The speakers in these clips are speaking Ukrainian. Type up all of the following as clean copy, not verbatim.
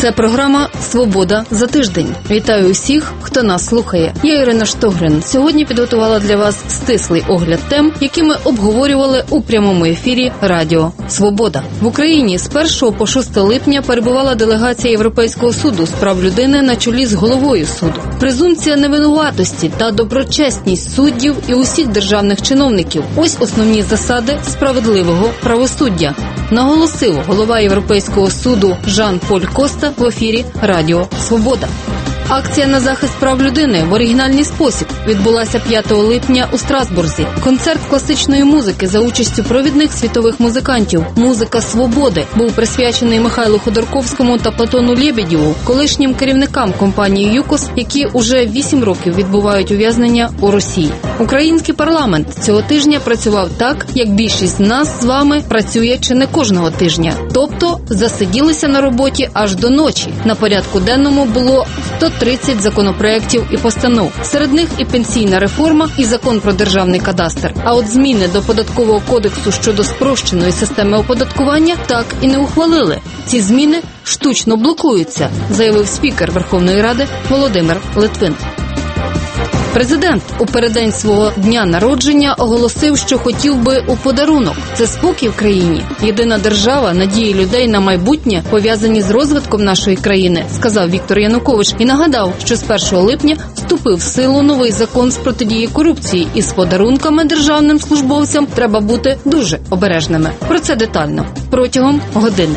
Це програма «Свобода за тиждень». Вітаю усіх, хто нас слухає. Я Ірина Штогрин. Сьогодні підготувала для вас стислий огляд тем, які ми обговорювали у прямому ефірі Радіо Свобода. В Україні з 1 по 6 липня перебувала делегація Європейського суду з прав людини на чолі з головою суду. Презумпція невинуватості та доброчесність суддів і усіх державних чиновників – ось основні засади справедливого правосуддя, наголосив голова Європейського суду Жан-Поль Коста в ефірі Радіо Свобода. Акція на захист прав людини в оригінальний спосіб відбулася 5 липня у Страсбурзі. Концерт класичної музики за участю провідних світових музикантів «Музика свободи» був присвячений Михайлу Ходорковському та Платону Лєбєдєву, колишнім керівникам компанії «ЮКОС», які уже 8 років відбувають ув'язнення у Росії. Український парламент цього тижня працював так, як більшість з нас з вами працює чи не кожного тижня. Тобто засиділися на роботі аж до ночі. На порядку денному було 130 законопроєктів і постанов. Серед них і пенсійна реформа, і закон про державний кадастр. А от зміни до Податкового кодексу щодо спрощеної системи оподаткування так і не ухвалили. Ці зміни штучно блокуються, заявив спікер Верховної Ради Володимир Литвин. Президент у переддень свого дня народження оголосив, що хотів би у подарунок. Це спокій в країні. Єдина держава, надії людей на майбутнє, пов'язані з розвитком нашої країни, сказав Віктор Янукович і нагадав, що з 1 липня вступив в силу новий закон з протидії корупції, і з подарунками державним службовцям треба бути дуже обережними. Про це детально протягом години.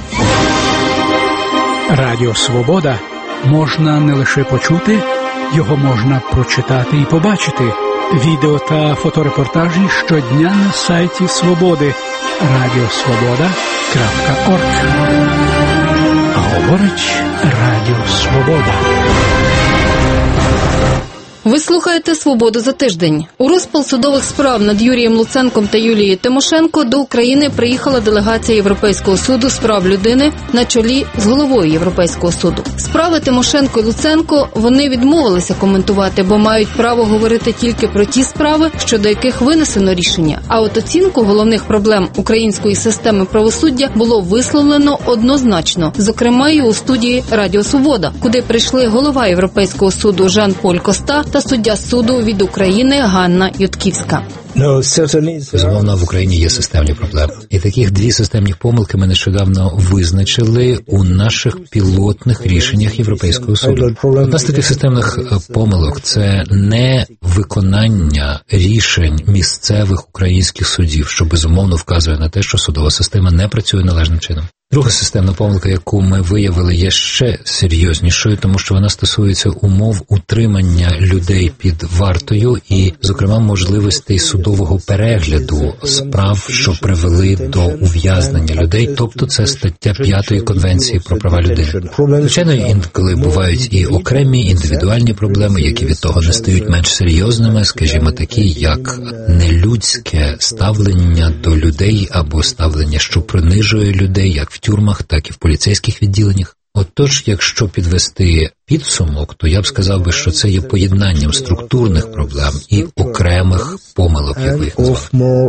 Радіо «Свобода» можна не лише почути, його можна прочитати і побачити. Відео та фоторепортажі щодня на сайті Свободи radiosvoboda.org. Говорить Радіо Свобода. Ви слухаєте «Свободу за тиждень». У розпал судових справ над Юрієм Луценком та Юлією Тимошенко до України приїхала делегація Європейського суду з прав людини на чолі з головою Європейського суду. Справи Тимошенко і Луценко вони відмовилися коментувати, бо мають право говорити тільки про ті справи, щодо яких винесено рішення. А от оцінку головних проблем української системи правосуддя було висловлено однозначно, зокрема і у студії Радіо Свобода, куди прийшли голова Європейського суду Жан-Поль Коста та суддя суду від України Ганна Ютківська. Безумовно, в Україні є системні проблеми. І таких 2 системні помилки ми нещодавно визначили у наших пілотних рішеннях Європейського суду. Одна з таких системних помилок – це не виконання рішень місцевих українських судів, що безумовно вказує на те, що судова система не працює належним чином. Друга системна помилка, яку ми виявили, є ще серйознішою, тому що вона стосується умов утримання людей під вартою і, зокрема, можливостей судового перегляду справ, що привели до ув'язнення людей, тобто це стаття 5 Конвенції про права людини. Звичайно, інколи бувають і окремі індивідуальні проблеми, які від того не стають менш серйозними, скажімо, такі, як нелюдське ставлення до людей або ставлення, що принижує людей, як в тюрмах, так і в поліцейських відділеннях. Отож, якщо підвести підсумок, то я б сказав би, що це є поєднанням структурних проблем і окремих помилок, як ви їх назвали.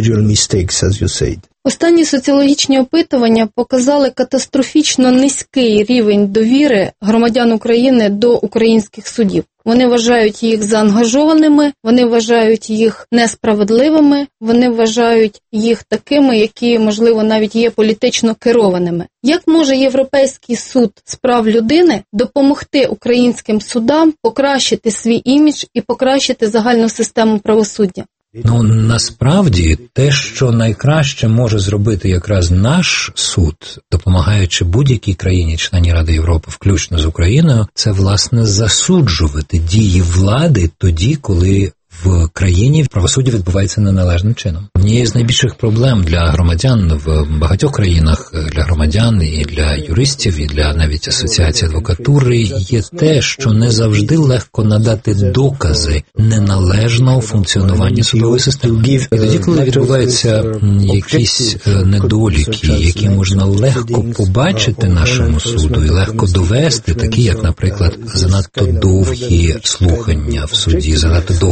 Останні соціологічні опитування показали катастрофічно низький рівень довіри громадян України до українських судів. Вони вважають їх заангажованими, вони вважають їх несправедливими, вони вважають їх такими, які, можливо, навіть є політично керованими. Як може Європейський суд з прав людини допомогти українським судам покращити свій імідж і покращити загальну систему правосуддя? Насправді, те, що найкраще може зробити якраз наш суд, допомагаючи будь-якій країні-члені Ради Європи, включно з Україною, це, власне, засуджувати дії влади тоді, коли в країні правосуддя відбувається неналежним чином. Однією з найбільших проблем для громадян в багатьох країнах, для громадян і для юристів, і для навіть асоціації адвокатури є те, що не завжди легко надати докази неналежного функціонування судової системи. І тоді, коли відбуваються якісь недоліки, які можна легко побачити нашому суду і легко довести, такі як, наприклад, занадто довгі слухання в суді, занадто довгий розгляд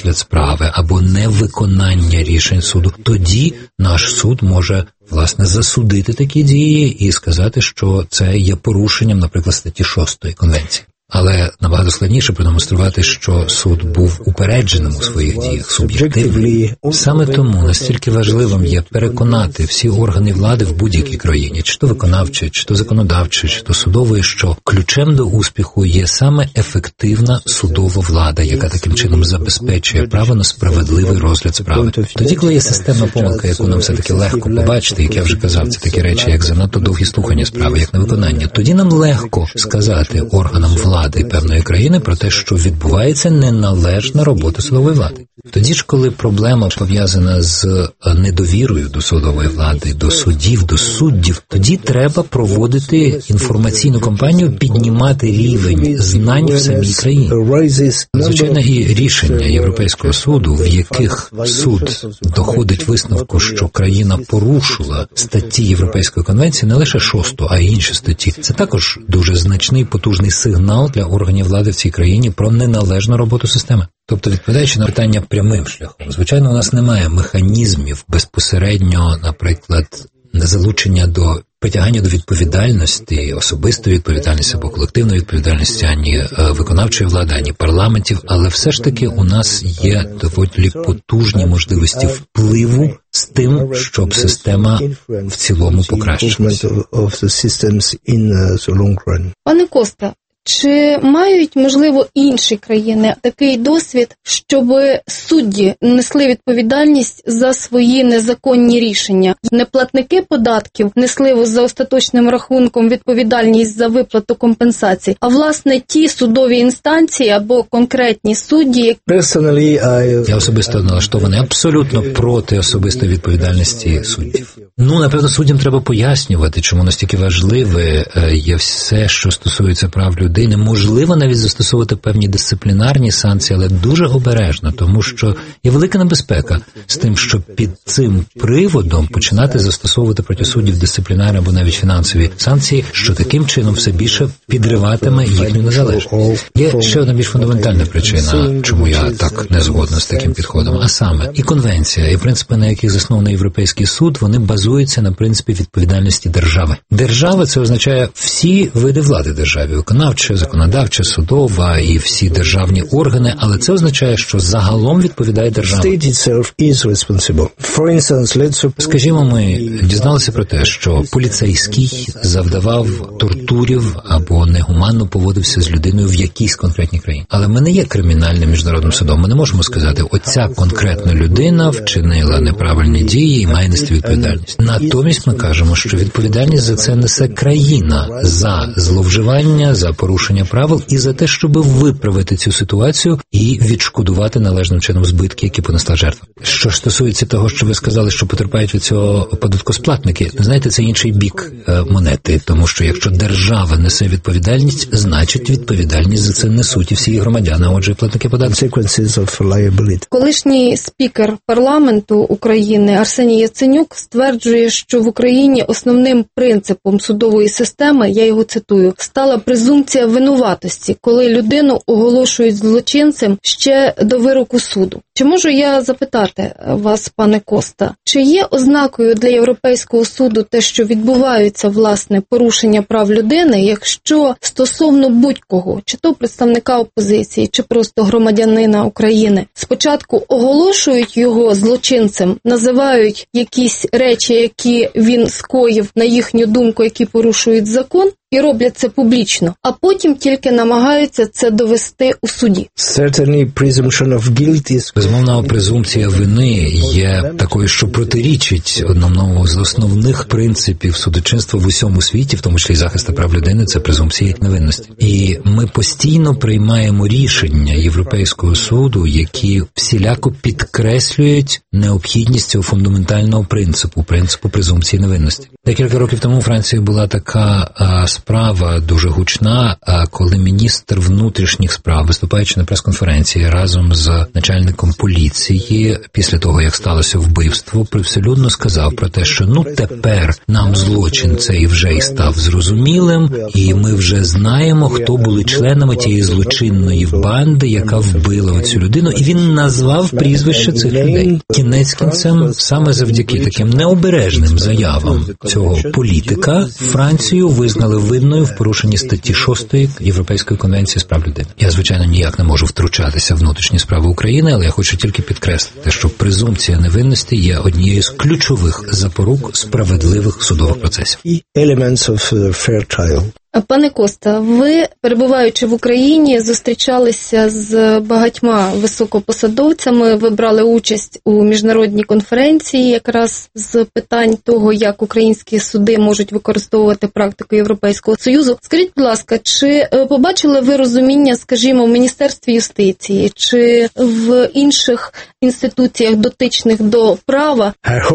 розгляд справи або невиконання рішень суду, тоді наш суд може, власне, засудити такі дії і сказати, що це є порушенням, наприклад, статті 6 Конвенції. Але набагато складніше продемонструвати, що суд був упередженим у своїх діях, суб'єктивним. Саме тому настільки важливим є переконати всі органи влади в будь-якій країні, чи то виконавчої, чи то законодавчої, чи то судової, що ключем до успіху є саме ефективна судова влада, яка таким чином забезпечує право на справедливий розгляд справи. Тоді, коли є системна помилка, яку нам все-таки легко побачити, як я вже казав, це такі речі, як занадто довгі слухання справи, як невиконання, тоді нам легко сказати органам влади певної країни про те, що відбувається неналежна робота судової влади. Тоді ж, коли проблема пов'язана з недовірою до судової влади, до судів, до суддів, тоді треба проводити інформаційну кампанію, піднімати рівень знань в самій країні. Звичайно, і рішення Європейського суду, в яких суд доходить висновку, що країна порушила статті Європейської конвенції, не лише 6, а й інші статті, це також дуже значний, потужний сигнал для органів влади в цій країні про неналежну роботу системи. Тобто, відповідаючи на питання прямим шляхом, звичайно, у нас немає механізмів безпосередньо, наприклад, залучення до притягання до відповідальності, особистої відповідальності або колективної відповідальності ані виконавчої влади, ані парламентів, але все ж таки у нас є доволі потужні можливості впливу з тим, щоб система в цілому покращилася. Пане Коста, чи мають, можливо, інші країни такий досвід, щоб судді несли відповідальність за свої незаконні рішення? Неплатники податків несли за остаточним рахунком відповідальність за виплату компенсацій, а власне ті судові інстанції або конкретні судді. Я особисто налаштований абсолютно проти особистої відповідальності суддів. Напевно, суддям треба пояснювати, чому настільки важливе є все, що стосується прав людини. Можливо навіть застосовувати певні дисциплінарні санкції, але дуже обережно, тому що є велика небезпека з тим, що під цим приводом починати застосовувати проти суддів дисциплінарні або навіть фінансові санкції, що таким чином все більше підриватиме їхню незалежність. Є ще одна більш фундаментальна причина, чому я так не згодна з таким підходом, а саме і конвенція, і принципи, на яких заснований Європейський суд, вони базуються на принципі відповідальності держави. Держава – це означає всі види влади держави, виконавча, законодавча, судова і всі державні органи, але це означає, що загалом відповідає держава. Скажімо, ми дізналися про те, що поліцейський завдавав тортурів або негуманно поводився з людиною в якійсь конкретній країні. Але ми не є кримінальним міжнародним судом. Ми не можемо сказати, оця конкретна людина вчинила неправильні дії і має нести відповідальність. Натомість ми кажемо, що відповідальність за це несе країна, за зловживання, за порушення правил і за те, щоб виправити цю ситуацію і відшкодувати належним чином збитки, які понесла жертва. Що ж стосується того, що ви сказали, що потерпають від цього податкосплатники, знаєте, це інший бік монети, тому що якщо держава несе відповідальність, значить відповідальність за це несуть і всі громадяни, а отже, платники податків. Колишній спікер парламенту України Арсеній Яценюк стверджує, що в Україні основним принципом судової системи, я його цитую, стала презумпція винуватості, коли людину оголошують злочинцем ще до вироку суду. Чи можу я запитати вас, пане Коста, чи є ознакою для Європейського суду те, що відбуваються, власне, порушення прав людини, якщо стосовно будь-кого, чи то представника опозиції, чи просто громадянина України, спочатку оголошують його злочинцем, називають якісь речі, які він скоїв, на їхню думку, які порушують закон, і роблять це публічно, а потім тільки намагаються це довести у суді. Безумовно, презумпція вини є такою, що протирічить одному з основних принципів судочинства в усьому світі, в тому числі захисту прав людини, це презумпції невинності. І ми постійно приймаємо рішення Європейського суду, які всіляко підкреслюють необхідність цього фундаментального принципу презумпції невинності. Декілька років тому у Франції була така справа дуже гучна, коли міністр внутрішніх справ, виступаючи на прес-конференції разом з начальником поліції, після того, як сталося вбивство, привселюдно сказав про те, що тепер нам злочин цей вже й став зрозумілим, і ми вже знаємо, хто були членами тієї злочинної банди, яка вбила оцю людину, і він назвав прізвище цих людей. Кінець кінцем, саме завдяки таким необережним заявам цього політика, Францію визнали винною в порушенні статті 6 Європейської конвенції з прав людини. Я, звичайно, ніяк не можу втручатися в внутрішні справи України, але я хочу тільки підкреслити, що презумпція невинності є однією з ключових запорук справедливих судових процесів. Пане Коста, ви, перебуваючи в Україні, зустрічалися з багатьма високопосадовцями, ви брали участь у міжнародній конференції якраз з питань того, як українські суди можуть використовувати практику Європейського Союзу. Скажіть, будь ласка, чи побачили ви розуміння, скажімо, в Міністерстві юстиції, чи в інших інституціях, дотичних до права?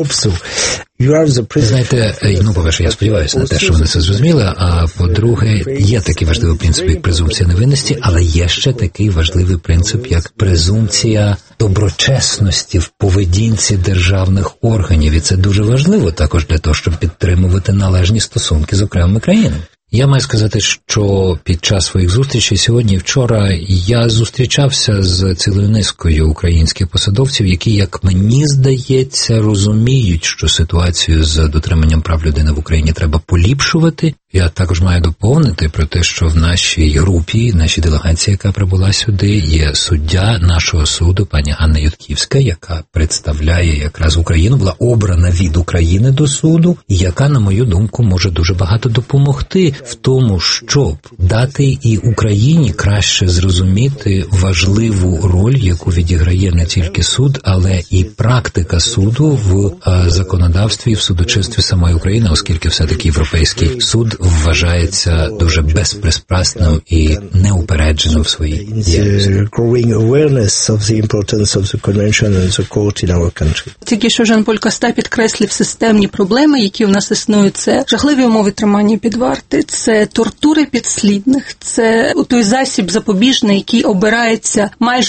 Знаєте, по-перше, я сподіваюся на те, що вони це зрозуміли, а по-друге, є такий важливий принцип, як презумпція невинності, але є ще такий важливий принцип, як презумпція доброчесності в поведінці державних органів, і це дуже важливо також для того, щоб підтримувати належні стосунки з окремими країнами. Я маю сказати, що під час своїх зустрічей сьогодні і вчора я зустрічався з цілою низкою українських посадовців, які, як мені здається, розуміють, що ситуацію з дотриманням прав людини в Україні треба поліпшувати. Я також маю доповнити про те, що в нашій групі, нашій делегації, яка прибула сюди, є суддя нашого суду, пані Ганна Ютківська, яка представляє якраз Україну, була обрана від України до суду, і яка, на мою думку, може дуже багато допомогти в тому, щоб дати і Україні краще зрозуміти важливу роль, яку відіграє не тільки суд, але і практика суду в законодавстві і в судочинстві самої України, оскільки все-таки Європейський суд вважається дуже безпристрасним і неупередженим в своїй діяльності. Тільки що Жан-Поль Коста підкреслив системні проблеми, які у нас існують. Це жахливі умови тримання під вартою, це тортури підслідних, це той засіб запобіжний, який обирається майже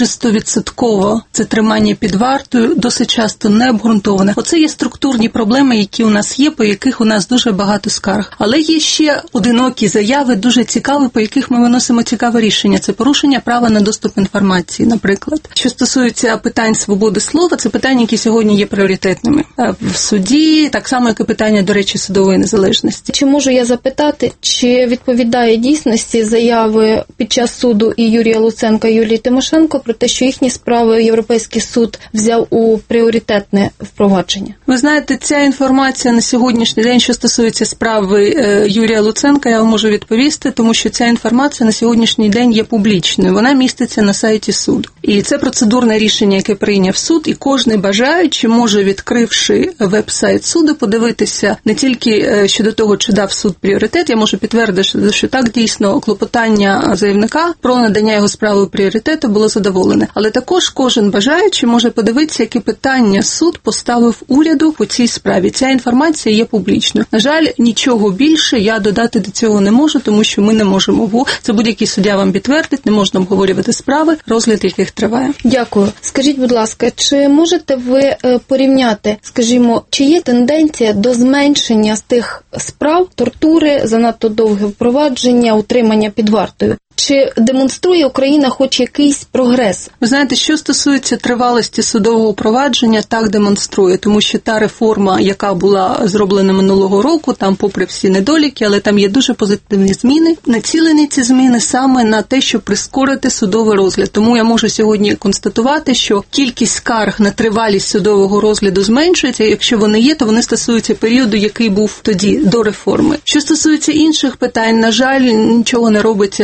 100%. Це тримання під вартою, досить часто необґрунтоване. Оце є структурні проблеми, які у нас є, по яких у нас дуже багато скарг. Але є ще одинокі заяви, дуже цікаві, по яких ми виносимо цікаве рішення. Це порушення права на доступ інформації, наприклад. Що стосується питань свободи слова, це питання, які сьогодні є пріоритетними в суді, так само, як і питання, до речі, судової незалежності. Чи можу я запитати, чи відповідає дійсності заяви під час суду і Юрія Луценка, і Юлії Тимошенко про те, що їхні справи Європейський суд взяв у пріоритетне впровадження? Ви знаєте, ця інформація на сьогоднішній день, що стосується справи Юрія Луценка, я вам можу відповісти, тому що ця інформація на сьогоднішній день є публічною. Вона міститься на сайті суду. І це процедурне рішення, яке прийняв суд, і кожен бажаючий може, відкривши веб-сайт суду, подивитися не тільки щодо того, чи дав суд пріоритет, я можу підтвердити, що так, дійсно, клопотання заявника про надання його справи пріоритету було задоволене. Але також кожен бажаючий може подивитися, які питання суд поставив уряду по цій справі. Ця інформація є публічною. На жаль, нічого більше я додати до цього не можу, тому що ми не можемо. Це будь-який суддя вам підтвердить, не можна обговорювати справи, розгляд яких триває. Дякую. Скажіть, будь ласка, чи можете ви порівняти, скажімо, чи є тенденція до зменшення з тих справ тортури, занадто довге впровадження, утримання під вартою? Чи демонструє Україна хоч якийсь прогрес? Ви знаєте, що стосується тривалості судового провадження, так демонструє, тому що та реформа, яка була зроблена минулого року, там попри всі недоліки, але там є дуже позитивні зміни. Націлені ці зміни саме на те, щоб прискорити судовий розгляд. Тому я можу сьогодні констатувати, що кількість скарг на тривалість судового розгляду зменшується, і якщо вони є, то вони стосуються періоду, який був тоді, до реформи. Що стосується інших питань, на жаль, нічого не робиться з приводу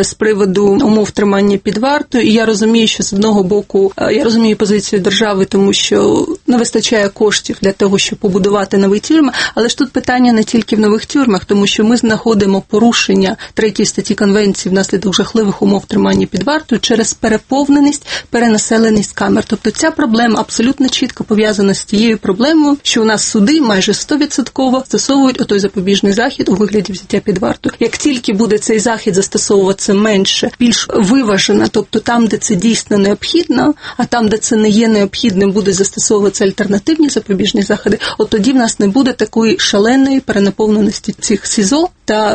приводу умов тримання під вартою. І я розумію, що з одного боку, я розумію позицію держави, тому що не вистачає коштів для того, щоб побудувати нові тюрми, але ж тут питання не тільки в нових тюрмах, тому що ми знаходимо порушення 3 статті Конвенції внаслідок жахливих умов тримання під вартою через переповненість, перенаселеність камер. Тобто ця проблема абсолютно чітко пов'язана з тією проблемою, що у нас суди майже 100% застосовують отой запобіжний захід у вигляді взяття під варту. Як тільки буде цей захід застосовуватися менше, більш виважено, тобто там, де це дійсно необхідно, а там, де це не є необхідним, буде застосовуватися альтернативні запобіжні заходи, от тоді в нас не буде такої шаленої перенаповненості цих СІЗО,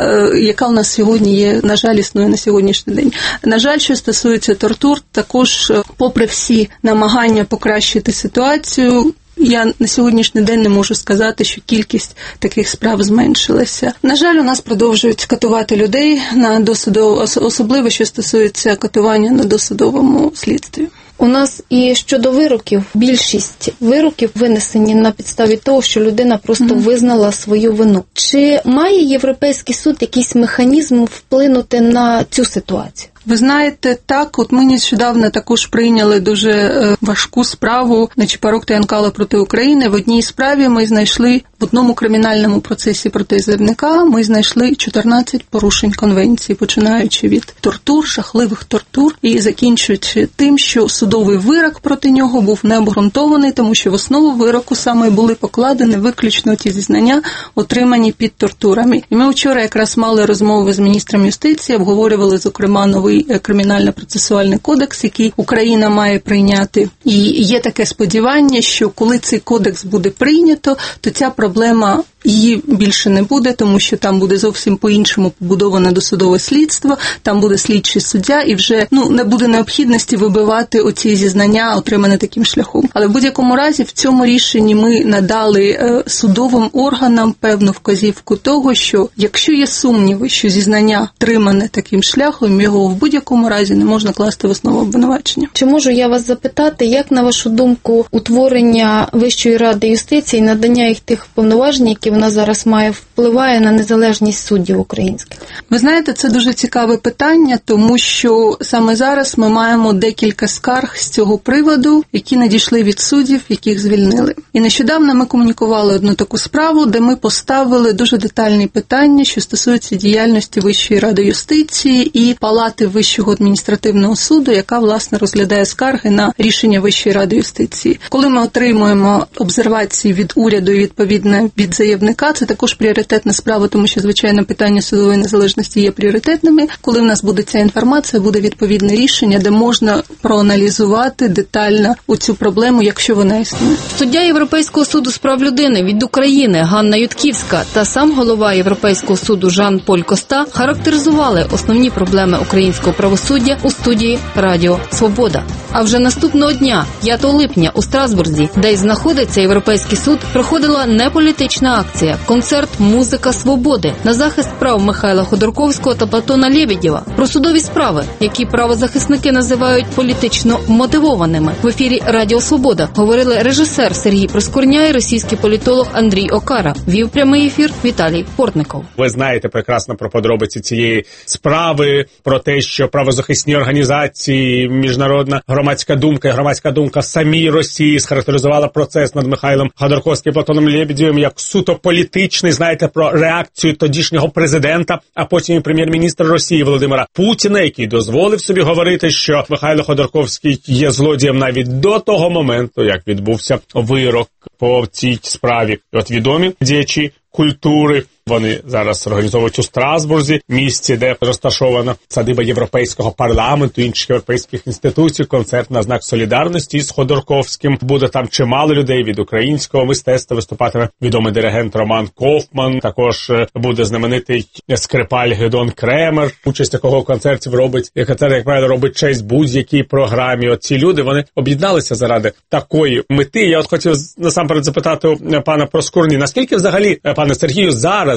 яка у нас сьогодні є, на жаль, існує на сьогоднішній день. На жаль, що стосується тортур, також, попри всі намагання покращити ситуацію, я на сьогоднішній день не можу сказати, що кількість таких справ зменшилася. На жаль, у нас продовжують катувати людей на досудовому, особливо, що стосується катування на досудовому слідстві. У нас і щодо вироків, більшість вироків винесені на підставі того, що людина просто визнала свою вину. Чи має Європейський суд якийсь механізм вплинути на цю ситуацію? Ви знаєте, так, от ми нещодавно також прийняли дуже важку справу на Чапарук та Янкала проти України. В одній справі ми знайшли, в одному кримінальному процесі проти заявника, ми знайшли 14 порушень конвенції, починаючи від тортур, жахливих тортур, і закінчуючи тим, що судовий вирок проти нього був необґрунтований, тому що в основу вироку саме були покладені виключно ті зізнання, отримані під тортурами. І ми вчора якраз мали розмови з міністром юстиції, обговорювали, зокрема, новий кримінально-процесуальний кодекс, який Україна має прийняти. І є таке сподівання, що коли цей кодекс буде прийнято, то ця проблема, її більше не буде, тому що там буде зовсім по-іншому побудоване досудове слідство, там буде слідчий суддя, і вже не буде необхідності вибивати оці зізнання, отримані таким шляхом. Але в будь-якому разі в цьому рішенні ми надали судовим органам певну вказівку того, що якщо є сумніви, що зізнання отримане таким шляхом, його в будь-якому разі не можна класти в основу обвинувачення. Чи можу я вас запитати, як, на вашу думку, утворення Вищої ради юстиції, надання їх тих повноважень, які вона зараз має, впливає на незалежність суддів українських? Ви знаєте, це дуже цікаве питання, тому що саме зараз ми маємо декілька скарг з цього приводу, які надійшли від суддів, яких звільнили. І нещодавно ми комунікували одну таку справу, де ми поставили дуже детальні питання, що стосуються діяльності Вищої ради юстиції і Палати Вищого адміністративного суду, яка, власне, розглядає скарги на рішення Вищої ради юстиції. Коли ми отримуємо обсервації від уряду і, відповідно, від заявника, це також пріоритетна справа, тому що, звичайно, питання судової незалежності є пріоритетними. Коли в нас буде ця інформація, буде відповідне рішення, де можна проаналізувати детально цю проблему, якщо вона існує. Суддя Європейського суду з прав людини від України Ганна Ютківська та сам голова Європейського суду Жан-Поль Коста характеризували основні проблеми українського правосуддя у студії Радіо Свобода. А вже наступного дня, 5 липня, у Страсбурзі, де й знаходиться Європейський суд, проходила неполітична акція – концерт «Музика свободи» на захист прав Михайла Ходорковського та Платона Лєбєдєва. Про судові справи, які правозахисники називають політично мотивованими. В ефірі Радіо Свобода говорили режисер Сергій Проскурня і російський політолог Андрій Окара. Вів прямий ефір Віталій Портников. Ви знаєте прекрасно про подробиці цієї справи, про те, що правозахисні організації, міжнародна громадська думка самій Росії схарактеризувала процес над Михайлом Ходорковським і Платоном Лєбєдєвим як суто політичний. Знаєте про реакцію тодішнього президента, а потім і прем'єр-міністра Росії Володимира Путіна, який дозволив собі говорити, що Михайло Ходорковський є злодієм навіть до того моменту, як відбувся вирок по цій справі. От відомі діячі культури, вони зараз організовують у Страсбурзі, місці, де розташована садиба Європейського парламенту, інших європейських інституцій, концерт на знак солідарності з Ходорковським. Буде там чимало людей від українського мистецтва, виступатиме відомий диригент Роман Кофман, також буде знаменитий скрипаль Гедон Кремер, участь якого концертів робить, як правило, робить честь будь-якій програмі. От ці люди, вони об'єдналися заради такої мети. Я от хотів насамперед запитати у пана Проскурні, наскільки взагалі, пане Сергію, зараз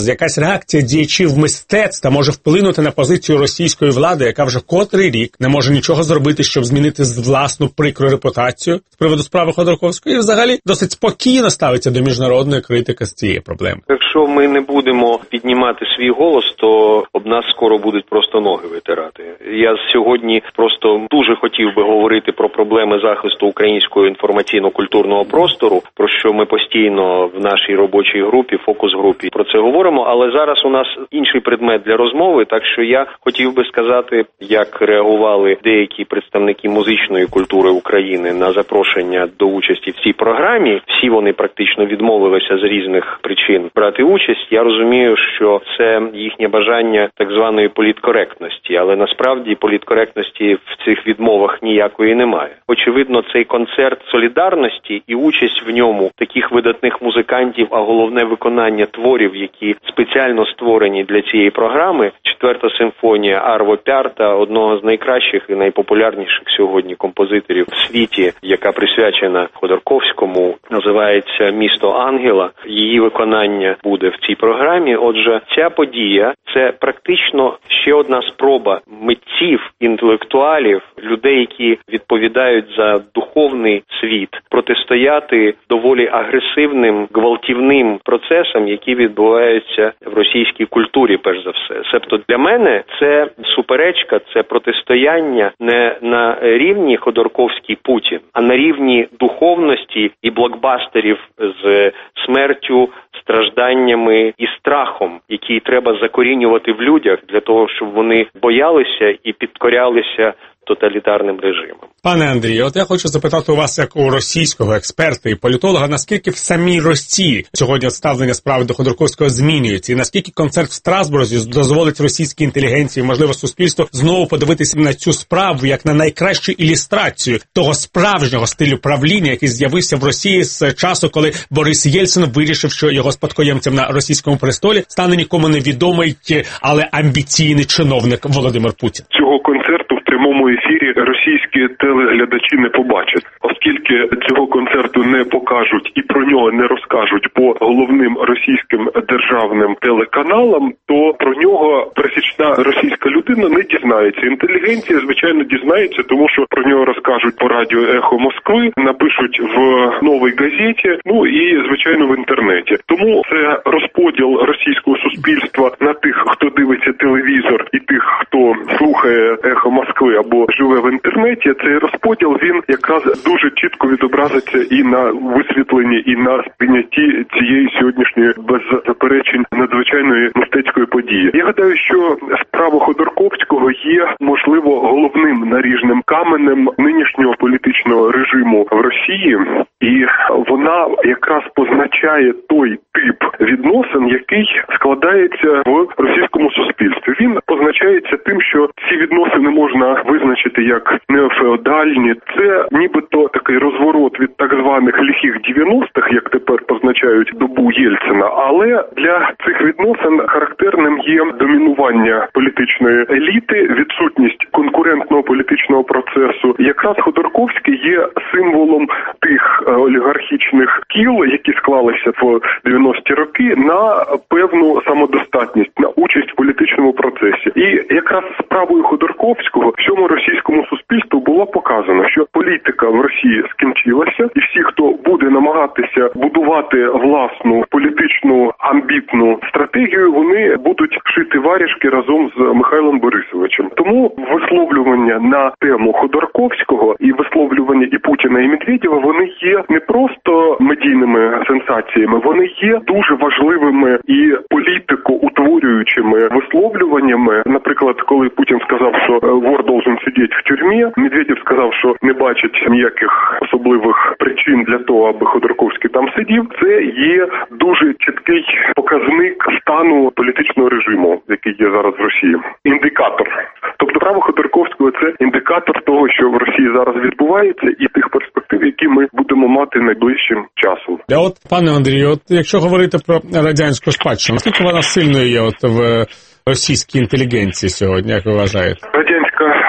зараз якась реакція діячів мистецтва може вплинути на позицію російської влади, яка вже котрий рік не може нічого зробити, щоб змінити власну прикру репутацію з приводу справи Ходорковської, і взагалі досить спокійно ставиться до міжнародної критики з цієї проблеми? Якщо ми не будемо піднімати свій голос, то об нас скоро будуть просто ноги витирати. Я сьогодні просто дуже хотів би говорити про проблеми захисту українського інформаційно-культурного простору, про що ми постійно в нашій робочій групі, фокус-групі про це говоримо, але зараз у нас інший предмет для розмови, так що я хотів би сказати, як реагували деякі представники музичної культури України на запрошення до участі в цій програмі. Всі вони практично відмовилися з різних причин брати участь. Я розумію, що це їхнє бажання так званої політкоректності, але насправді політкоректності в цих відмовах ніякої немає. Очевидно, цей концерт солідарності і участь в ньому таких видатних музикантів, а головне виконання творів, які спеціально створені для цієї програми. Четверта симфонія Арво Пярта, одного з найкращих і найпопулярніших сьогодні композиторів в світі, яка присвячена Ходорковському, називається «Місто Ангела». Її виконання буде в цій програмі. Отже, ця подія – це практично ще одна спроба митців, інтелектуалів, людей, які відповідають за духовний світ, протистояти доволі агресивним, гвалтівним процесам, які відбуваються в російській культурі, перш за все. Себто для мене це суперечка, це протистояння не на рівні Ходорковський-Путін, а на рівні духовності і блокбастерів з смертю, стражданнями і страхом, які треба закорінювати в людях для того, щоб вони боялися і підкорялися тоталітарним режимом. Пане Андрію, от я хочу запитати у вас, як у російського експерта і політолога, наскільки в самій Росії сьогодні ставлення справи до Ходорковського змінюється, і наскільки концерт в Страсбурзі дозволить російській інтелігенції, можливо, суспільству, знову подивитися на цю справу як на найкращу ілюстрацію того справжнього стилю правління, який з'явився в Росії з часу, коли Борис Єльцин вирішив, що його спадкоємцем на російському престолі стане нікому невідомий, але амбіційний чиновник Володимир Путін. Цього концерту в прямому ефірі російські телеглядачі не побачать, оскільки цього концерту не покажуть і про нього не розкажуть по головним російським державним телеканалам, то про нього пересічна російська людина не дізнається. Інтелігенція, звичайно, дізнається, тому що про нього розкажуть по радіо «Ехо Москви», напишуть в «Новій газеті», ну і, звичайно, в інтернеті. Тому це розподіл російського суспільства на тих, хто дивиться телевізор, і тих, хто слухає «Ехо Москви» або живе в інтернеті. Цей розподіл, він якраз дуже чітко відобразиться і на висвітленні, і на сприйнятті цієї сьогоднішньої, без заперечень, надзвичайної мистецької події. Я гадаю, що справа Ходорковського є, можливо, головним наріжним каменем нинішнього політичного режиму в Росії, і вона якраз позначає той тип відносин, який складається в російському суспільстві. Він позначається тим, що ці відносини можна визначити як неофеодальні. Це нібито такий розворот від так званих лихих 90-х, як тепер позначають добу Єльцина, але для цих відносин характерним є домінування політичної еліти, відсутність конкурентного політичного процесу. Якраз Ходорковський є символом тих олігархічних кіл, які склалися в 90-ті роки, на певну самодостатність, на участь в політичному процесі. І якраз справою Ходорковського всьому російському суспільству було показано, що політика в Росії скінчилася, і всі, хто буде намагатися будувати власну політичну амбітну стратегію, вони будуть шити варіжки разом з Михайлом Борисовичем. Тому висловлювання на тему Ходорковського і висловлювання і Путіна, і Медведєва, вони є не просто медійними сенсаціями, вони є дуже важливими і політико-утворюючими висловлюваннями. Наприклад, коли Путін сказав, що вор должен сидіти в тюрмі, Медведєв сказав, що не бачить ніяких особливих причин для того, аби Ходорковський там сидів. Це є дуже чіткий показник стану політичного режиму, який є зараз в Росії. Індикатор. Тобто право Ходорковського – це індикатор того, що в Росії зараз відбувається, і тих перспектив, які ми будемо мати найближчим часом. От, пане Андрію, от якщо говорити про радянську спадщину, наскільки вона сильною є от в російській інтелігенції сьогодні, як ви вважаєте? Радянська спадщина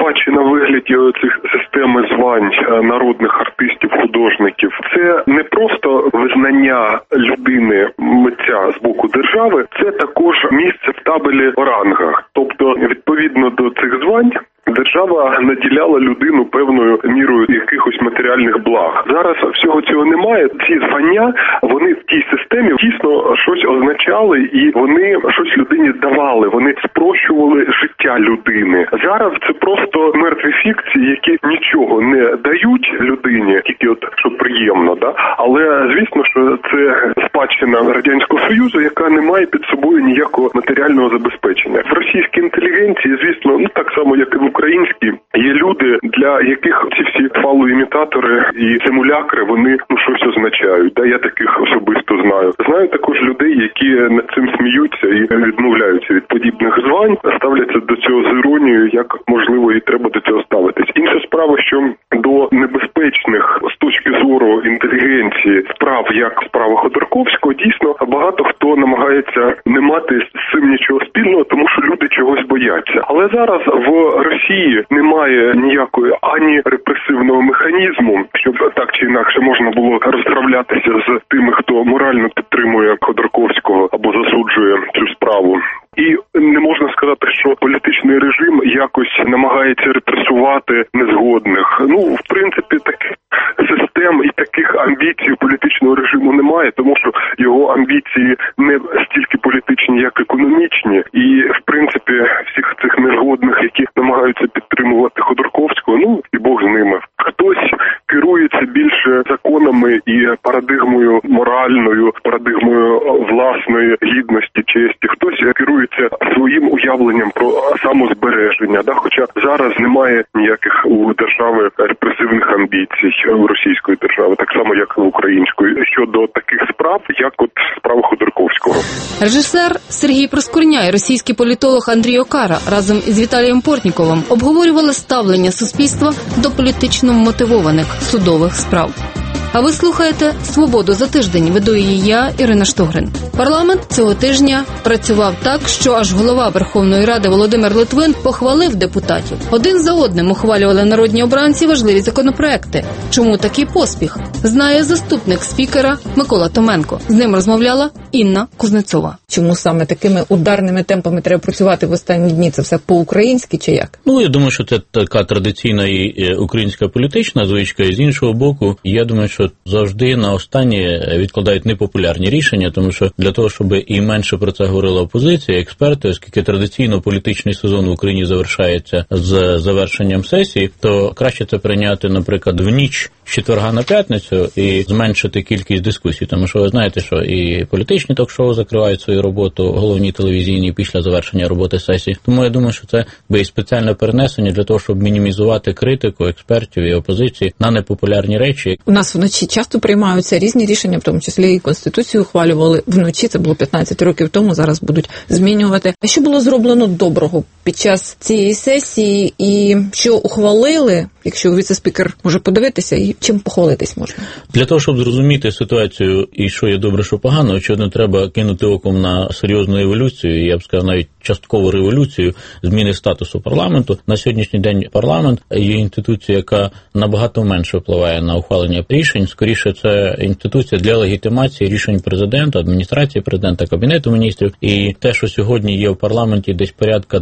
спадщина в вигляді цих системи звань народних артистів, художників, це не просто визнання людини, митця з боку держави, це також місце в табелі по рангах. Тобто, відповідно до цих звань, держава наділяла людину певною мірою якихось матеріальних благ. Зараз всього цього немає. Ці звання, вони в тій системі дійсно щось означали і вони щось людині давали. Вони спрощували життя людини. Зараз це просто мертві фікції, які нічого не дають людині, тільки от що приємно, да? Але звісно, що це спадщина Радянського Союзу, яка не має під собою ніякого матеріального забезпечення. В російській інтелігенції, звісно, так само як і в українській, є люди, для яких ці всі фалоімітатори і симулякри, вони щось означають. Да, я таких особисто знаю. Знаю також людей, які над цим сміються і відмовляються від подібних звань, ставляться до цього з іронією, як можливо і треба до цього ставитись. Інша справа, що до небезпечних з точки зору інтелігенції справ, як справа Ходорковського, дійсно багато хто намагається не мати з цим нічого спільного, тому що люди чогось бояться. Але зараз в Росії немає ніякої ані репресивного механізму, щоб так чи інакше можна було розправлятися з тими, хто морально підтримує Ходорковського або засуджує цю справу. І не можна сказати, що політичний режим якось намагається репресувати незгодних. В принципі, таких систем і таких амбіцій політичного режиму немає, тому що його амбіції не стільки політичні, як економічні. І, в принципі, всіх цих незгодних, які намагаються підтримувати Ходорковського, і Бог з ними. Хтось керується більше законами і парадигмою моральною, парадигмою власної гідності, честі. Хтось керується своїм уявленням про самозбереження. Да? Хоча зараз немає ніяких у держави репресивних амбіцій у російської держави, так само, як і в української, щодо таких справ, як от справа Ходорковського. Режисер Сергій Проскурня і російський політолог Андрій Окара разом із Віталієм Портніковим обговорювали ставлення суспільства до політично мотивованих судових справ. А ви слухаєте «Свободу за тиждень». Веду її я, Ірина Штогрин. Парламент цього тижня працював так, що аж голова Верховної Ради Володимир Литвин похвалив депутатів. Один за одним ухвалювали народні обранці важливі законопроекти. Чому такий поспіх? Знає заступник спікера Микола Томенко. З ним розмовляла Інна Кузнецова. Чому саме такими ударними темпами треба працювати в останні дні? Це все по-українськи чи як? Я думаю, що це така традиційна і українська політична звичка. І з іншого боку, я думаю, що завжди на останнє відкладають непопулярні рішення, тому що для того, щоб і менше про це говорила опозиція, експерти, оскільки традиційно політичний сезон в Україні завершається з завершенням сесії, то краще це прийняти, наприклад, в ніч з четверга на п'ятницю і зменшити кількість дискусій, тому що ви знаєте, що і політичні ток-шоу закривають свою роботу, головні телевізійні після завершення роботи сесії. Тому я думаю, що це би і спеціальне перенесення для того, щоб мінімізувати критику експертів і опозиції на непопулярні речі. У нас вночі часто приймаються різні рішення, в тому числі і Конституцію ухвалювали вночі, це було 15 років тому, зараз будуть змінювати. А що було зроблено доброго під час цієї сесії і що ухвалили, якщо віце-спікер може подивитися, і чим похвалитись можна? Для того, щоб зрозуміти ситуацію і що є добре, що погано, очевидно, треба кинути оком на серйозну еволюцію, я б сказав, навіть часткову революцію зміни статусу парламенту. На сьогоднішній день парламент є інституція, яка набагато менше впливає на ухвалення рішень. Скоріше, це інституція для легітимації рішень президента, адміністрації президента, Кабінету міністрів. І те, що сьогодні є в парламенті десь порядка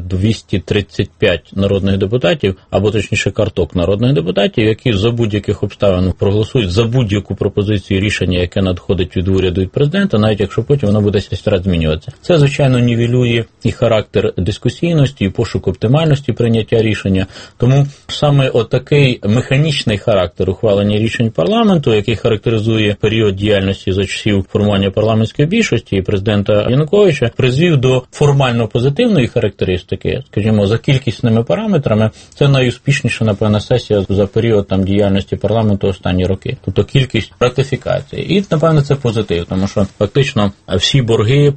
235 народних депутатів, або точніше карток народних депутатів, які за будь-яких обставин проголосують за будь-яку пропозицію рішення, яке надходить від уряду і президента, навіть якщо потім воно буде 6 разів змінюватися. Це, звичайно, нівелює і характер дискусійності, і пошук оптимальності прийняття рішення. Тому саме отакий механічний характер ухвалення рішень парламенту, який характеризує період діяльності за часів формування парламентської більшості і президента Януковича, призвів до формально позитивної характеристики, скажімо, за кількісними параметрами, це найуспішніша, напевно, сесія за період діяльності парламенту останні роки. Тобто кількість ратифікацій. І, напевно, це позитив, тому що фактично всі борги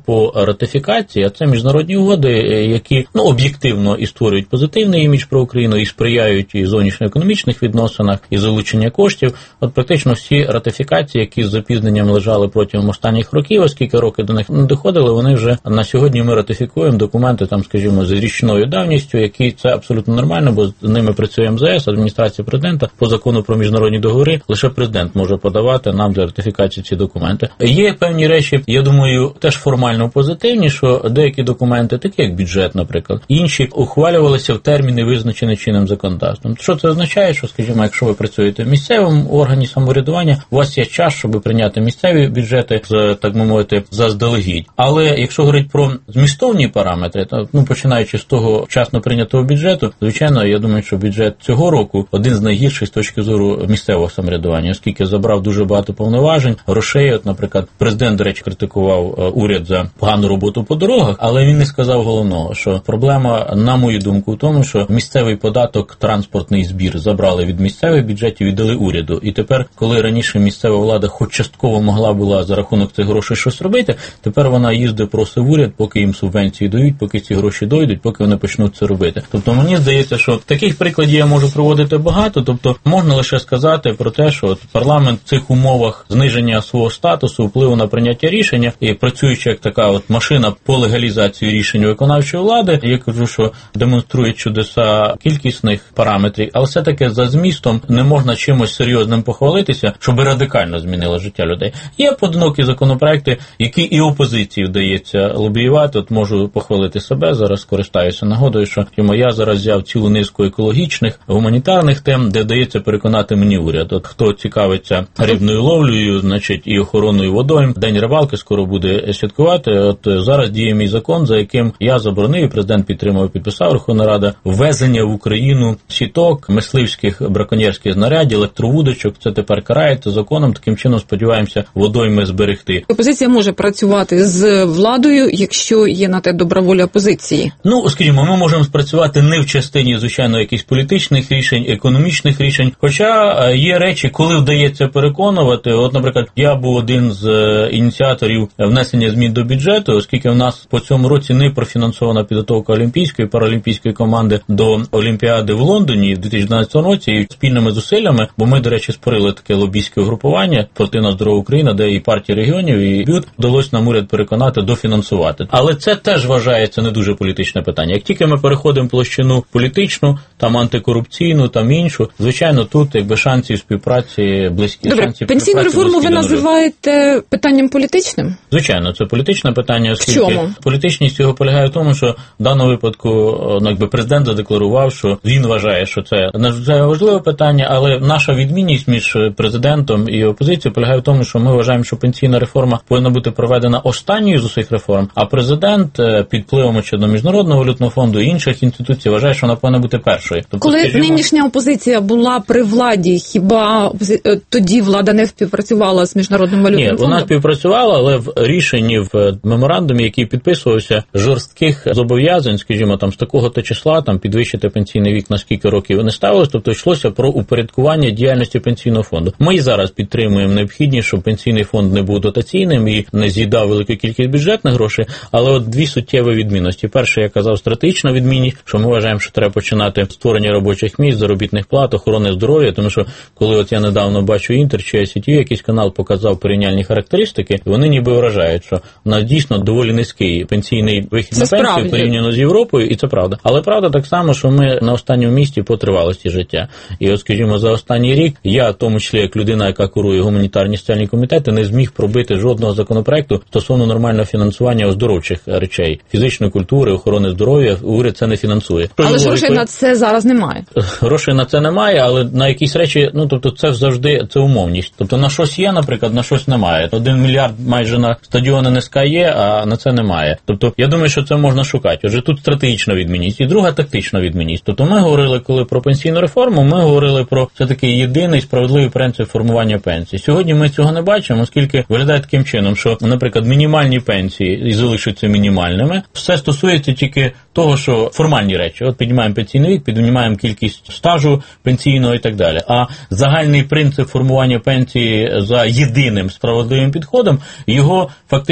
по ратифікації, а це міжнародні угоди, які об'єктивно і створюють позитивний імідж про Україну, і сприяють і зовнішньоекономічних відносинах, і залучення коштів. От практично всі ратифікації, які з запізненням лежали протягом останніх років, оскільки роки до них не доходили, вони вже на сьогодні ми ратифікуємо документи, там, скажімо, з річною давністю, які це абсолютно нормально, бо з ними працює МЗС, адміністрація президента, по закону про міжнародні договори, лише президент може подавати нам для ратифікації ці документи. Є певні речі, я думаю, теж формально позитивні, що деякі документи, такі як бюджет, наприклад, інші ухвалювалися в терміни, визначені чинним законодавством. Що це означає? Що, скажімо, якщо ви працюєте в місцевому органі самоврядування, у вас є час, щоб прийняти місцеві бюджети, так би мовити, заздалегідь. Але якщо говорити про змістовні параметри, то, починаючи з того вчасно прийнятого бюджету, звичайно, я думаю, що бюджет цього року один з найгірших з точки зору місцевого самоврядування, оскільки забрав дуже багато повноважень, грошей. От, наприклад, президент, до речі, критикував уряд за погану роботу по дорогах, але він не сказав головного, що проблема, на мою думку, в тому, що місцевий податок, транспортний збір забрали від місцевих бюджетів і дали уряду. І тепер, коли раніше місцева влада хоч частково могла була за рахунок цих грошей щось робити, тепер вона їздить, просить в уряд, поки їм субвенції дають, поки ці гроші дойдуть, поки вони почнуть це робити. Тобто мені здається, що таких прикладів я можу проводити багато, тобто можна лише сказати про те, що парламент в цих умовах зниження свого статусу, впливу на прийняття рішення і працюючи як така машина по легалізації рішень виконавчої влади, я кажу, що демонструє чудеса кількісних параметрів, але все-таки за змістом не можна чимось серйозним похвалитися, щоб радикально змінило життя людей. Є поодинокі законопроекти, які і опозиції вдається лобіювати. От можу похвалити себе, зараз скористаюся нагодою, що я зараз взяв цілу низку екологічних, гуманітарних тем, де вдається переконати мені уряд. От хто цікавиться рибною ловлею, значить, і охороною водойм, День рибалки скоро буде святкувати. От зараз діє мій закон, за яким я заборонив, і президент підтримав, підписав Верховна Рада, ввезення в Україну сіток, мисливських браконьєрських знарядів, електровудочок. Це тепер карається законом. Таким чином, сподіваємося, водойми зберегти. Опозиція може працювати з владою, якщо є на те добра воля опозиції? Скажімо, ми можемо спрацювати не в частині, звичайно, якихось політичних рішень, економічних рішень, хоча є речі, коли вдається переконувати. От, наприклад, я був один з ініціаторів внесення змін до бюджету, оскільки в нас по цьому році не профінансована підготовка олімпійської, паралімпійської команди до Олімпіади в Лондоні в 2012 році, і спільними зусиллями, бо ми, до речі, створили таке лобійське групування «Спортивна здорова Україна», де і партії регіонів, і БЮТ, вдалося нам уряд переконати дофінансувати. Але це теж вважається не дуже політичне питання. Як тільки ми переходимо в площину політичну, там антикорупційну, там іншу, звичайно, тут шансів співпраці близькі. Добре, пенсійну реформу ви називаєте питанням політичним? Звичайно, це політичне питання, оскільки політичність його полягає в тому, що в даному випадку президент задекларував, що він вважає, що це важливе питання, але наша відмінність між президентом і опозицією полягає в тому, що ми вважаємо, що пенсійна реформа повинна бути проведена останньою з усіх реформ, а президент під впливом чи до Міжнародного валютного фонду і інших інституцій вважає, що вона повинна бути першою. Тобто, коли нинішня опозиція була при владі, хіба тоді влада не співпрацювала з Міжнародним валютним фондом? Ні, вона співпрацювала, але в рішенні, в меморандумі, який підписувався, жорстких зобов'язань, скажімо, там з такого-то числа, там підвищити пенсійний вік на скільки років не ставилось, тобто йшлося про упорядкування діяльності пенсійного фонду. Ми і зараз підтримуємо необхідність, щоб пенсійний фонд не був дотаційним і не з'їдав велику кількість бюджетних грошей, але от дві суттєві відмінності. Перше, я казав, стратегічна відмінність, що ми вважаємо, що треба починати створення робочих місць, заробітних плат, охорони здоров'я, тому що коли от я недавно бачу Інтер чи ICTV, якийсь канал показав порівняльні характеристики, вони ніби вражають, що у нас дійсно доволі низький пенсійний вихід на пенсію порівняно з Європою, і це правда. Але правда так само, що ми на останньому місці по тривалості життя. І от, скажімо, за останній рік я, в тому числі як людина, яка курує гуманітарні соціальні комітети, не зміг пробити жодного законопроекту стосовно нормального фінансування оздоровчих речей, фізичної культури, охорони здоров'я. Уряд це не фінансує. Але ж грошей на це зараз немає. Грошей на це немає, але на якісь речі, тобто це завжди це умовність. Тобто на щось є, наприклад, на щось немає. 1 мільярд майже на стадіони НСК є, а на це немає. Тобто я думаю, що це можна шукати. Отже, тут стратегічна відмінність і друга тактична відмінність. Тобто ми говорили, коли про пенсійну реформу, ми говорили про все-таки єдиний справедливий принцип формування пенсії. Сьогодні ми цього не бачимо, оскільки виглядає таким чином, що, наприклад, мінімальні пенсії і залишаться мінімальними. Все стосується тільки того, що формальні речі. От піднімаємо пенсійний вік, піднімаємо кількість стажу пенсійного і так далі. А загальний принцип формування пенсії за єдиним справедливим підходом, його фактично не залишається.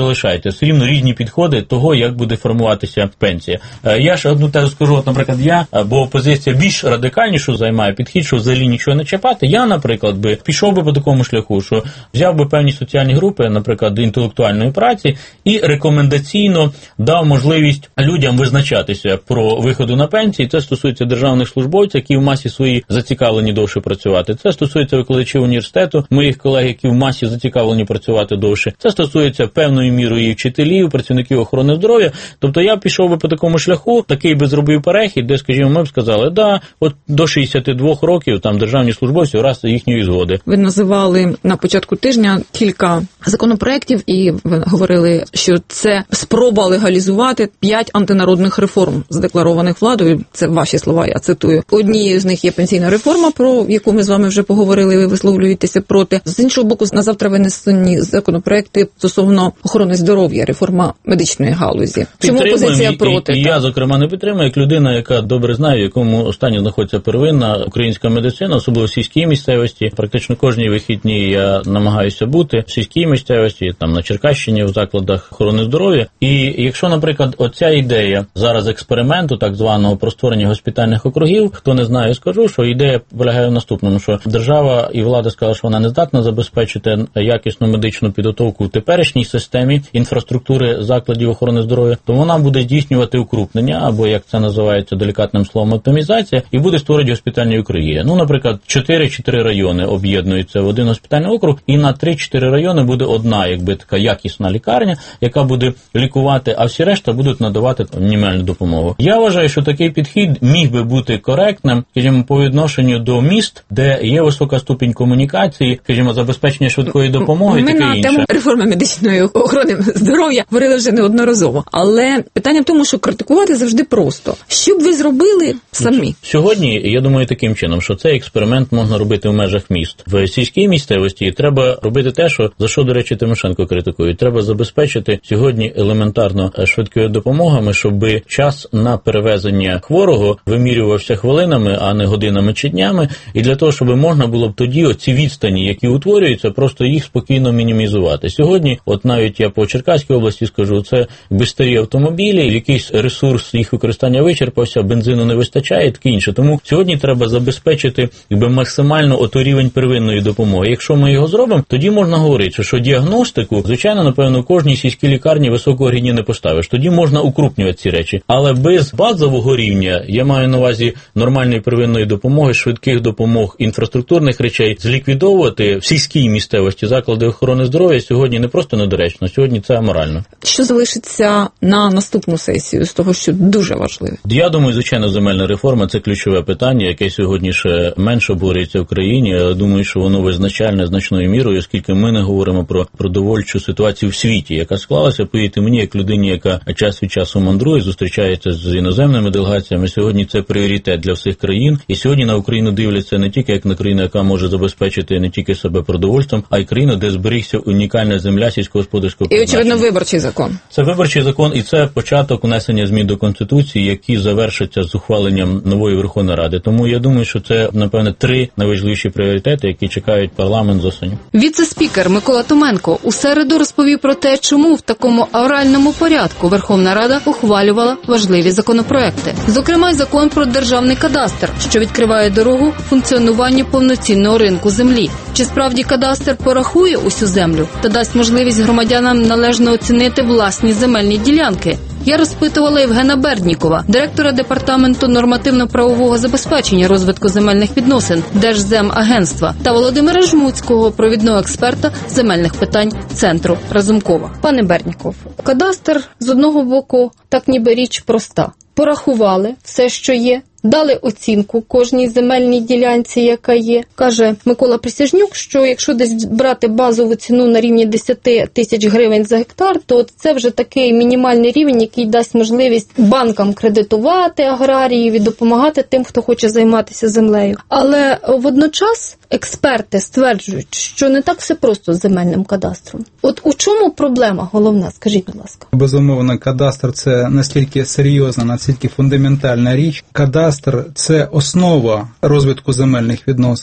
залишається. Все рівно різні підходи того, як буде формуватися пенсія. Я ще одну тезу скажу, от, наприклад, бо опозиція більш радикальнішу займає підхід, що взагалі нічого не чіпати. Я, наприклад, пішов би по такому шляху, що взяв би певні соціальні групи, наприклад, інтелектуальної праці, і рекомендаційно дав можливість людям визначатися про виходу на пенсії. Це стосується державних службовців, які в масі своїй зацікавлені довше працювати. Це стосується викладачів університету, моїх колег, які в масі зацікавлені працювати довше. Це стосується певною мірою і вчителів, працівників охорони здоров'я. Тобто я пішов би по такому шляху, такий би зробив перехід, де, скажімо, ми б сказали, от до 62 років там державні службовці раз їхньої згоди. Ви називали на початку тижня кілька законопроєктів і ви говорили, що це спроба легалізувати 5 антинародних реформ, задекларованих владою. Це ваші слова, я цитую. Однією з них є пенсійна реформа, про яку ми з вами вже поговорили, ви висловлюєтеся проти. З іншого боку, на завтра винесені законопроекти стосовно охорони здоров'я, реформа медичної галузі. Чому опозиція проти? І я, зокрема, не підтримую, як людина, яка добре знає, в якому стані знаходиться первинна українська медицина, особливо в сільській місцевості. Практично кожні вихідні я намагаюся бути в сільській місцевості, там на Черкащині, в закладах охорони здоров'я. І якщо, наприклад, оця ідея зараз експерименту, так званого, про створення госпітальних округів, хто не знає, скажу, що ідея полягає в наступному, що держава і влада сказала, що вона не здатна забезпечити якісну медичну підготовку в теперішній системі інфраструктури закладів охорони здоров'я, то вона буде здійснювати укрупнення, або, як це називається делікатним словом, оптимізація, і буде створювати госпітальні округи. Наприклад, 4 райони об'єднуються в один госпітальний округ, і на 3-4 райони буде одна, така якісна лікарня, яка буде лікувати, а всі решта будуть надавати мінімальну допомогу. Я вважаю, що такий підхід міг би бути коректним, скажімо, по відношенню до міст, де є висока ступінь комунікації, скажімо, забезпечення швидкої допомоги і таке інше. Ми на тему реформи медичної охорони здоров'я говорили вже неодноразово. Але питання в тому, що критикувати завжди просто. Що б ви зробили самі? Сьогодні, я думаю, таким чином, що цей експеримент можна робити в межах міст. В сільській місцевості треба робити те, за що, до речі, Тимошенко критикує. Треба забезпечити сьогодні елементарно швидкою допомогами, щоб час на перевезення хворого вимірювався хвилинами, а не годинами чи днями. І для того, щоб можна було б тоді оці відстані, які утворюються, просто їх спокійно мінімізувати. Сьогодні, от навіть я по Черкаській області скажу, це старі автомобілі, якийсь ресурс їх використання вичерпався, бензину не вистачає, таке інше. Тому сьогодні треба забезпечити максимально оту рівень первинної допомоги. Якщо ми його зробимо, тоді можна говорити, що діагностику, звичайно, напевно, в кожній сільській лікарні високого рівня не поставиш. Тоді можна укрупнювати ці речі. Але без базового рівня, я маю на увазі нормальної первинної допомоги, швидких допомог, інфраструктурних речей, зліквідовувати в сільській місцевості заклади охорони здоров'я сьогодні не просто недоречно, сьогодні це аморально. Що залишиться на наступну сесію з того, що дуже важливо? Я думаю, звичайно, земельна реформа – це ключове питання, яке сьогодні ще менше обговорюється в країні. Я думаю, що воно визначальне значною мірою, оскільки ми не говоримо про продовольчу ситуацію в світі, яка склалася, повірте мені, як людині, яка час від часу мандрує, зустрічається з іноземними делегаціями. Сьогодні це пріоритет для всіх країн. І сьогодні на Україну дивляться не тільки як на країну, яка може забезпечити не тільки себе продовольством, а й країну, де зберігся унікальна земля сільськогосподарського призначення. І, очевидно, виборчий закон. Це виборчий закон, і це початок внесення змін до Конституції, які завершаться з ухваленням нової Верховної Ради. Тому я думаю, що це, напевне, 3 найважливіші пріоритети, які чекають парламент з осені. Віце-спікер Микола Томенко у середу розповів про те, чому в такому авральному порядку Верховна Рада ухвалювала важливі законопроекти. Зокрема, й закон про державний кадастр, що відкриває дорогу функціонуванню повноцінного ринку землі. Чи справді кадастр порахує усю землю та дасть можливість громадянам належно оцінити власні земельні ділянки? Я розпитувала Євгена Берднікова, директора Департаменту нормативно-правового забезпечення розвитку земельних відносин Держземагентства, та Володимира Жмуцького, провідного експерта земельних питань Центру Разумкова. Пане Бердніков, кадастр з одного боку так ніби річ проста. Порахували все, що є, дали оцінку кожній земельній ділянці, яка є. Каже Микола Присяжнюк, що якщо десь брати базову ціну на рівні 10 тисяч гривень за гектар, то це вже такий мінімальний рівень, який дасть можливість банкам кредитувати аграріїв і допомагати тим, хто хоче займатися землею. Але водночас експерти стверджують, що не так все просто з земельним кадастром. От у чому проблема головна? Скажіть, будь ласка. Безумовно, кадастр – це настільки серйозна, настільки фундаментальна річ. Кадастр – це основа розвитку земельних відносин.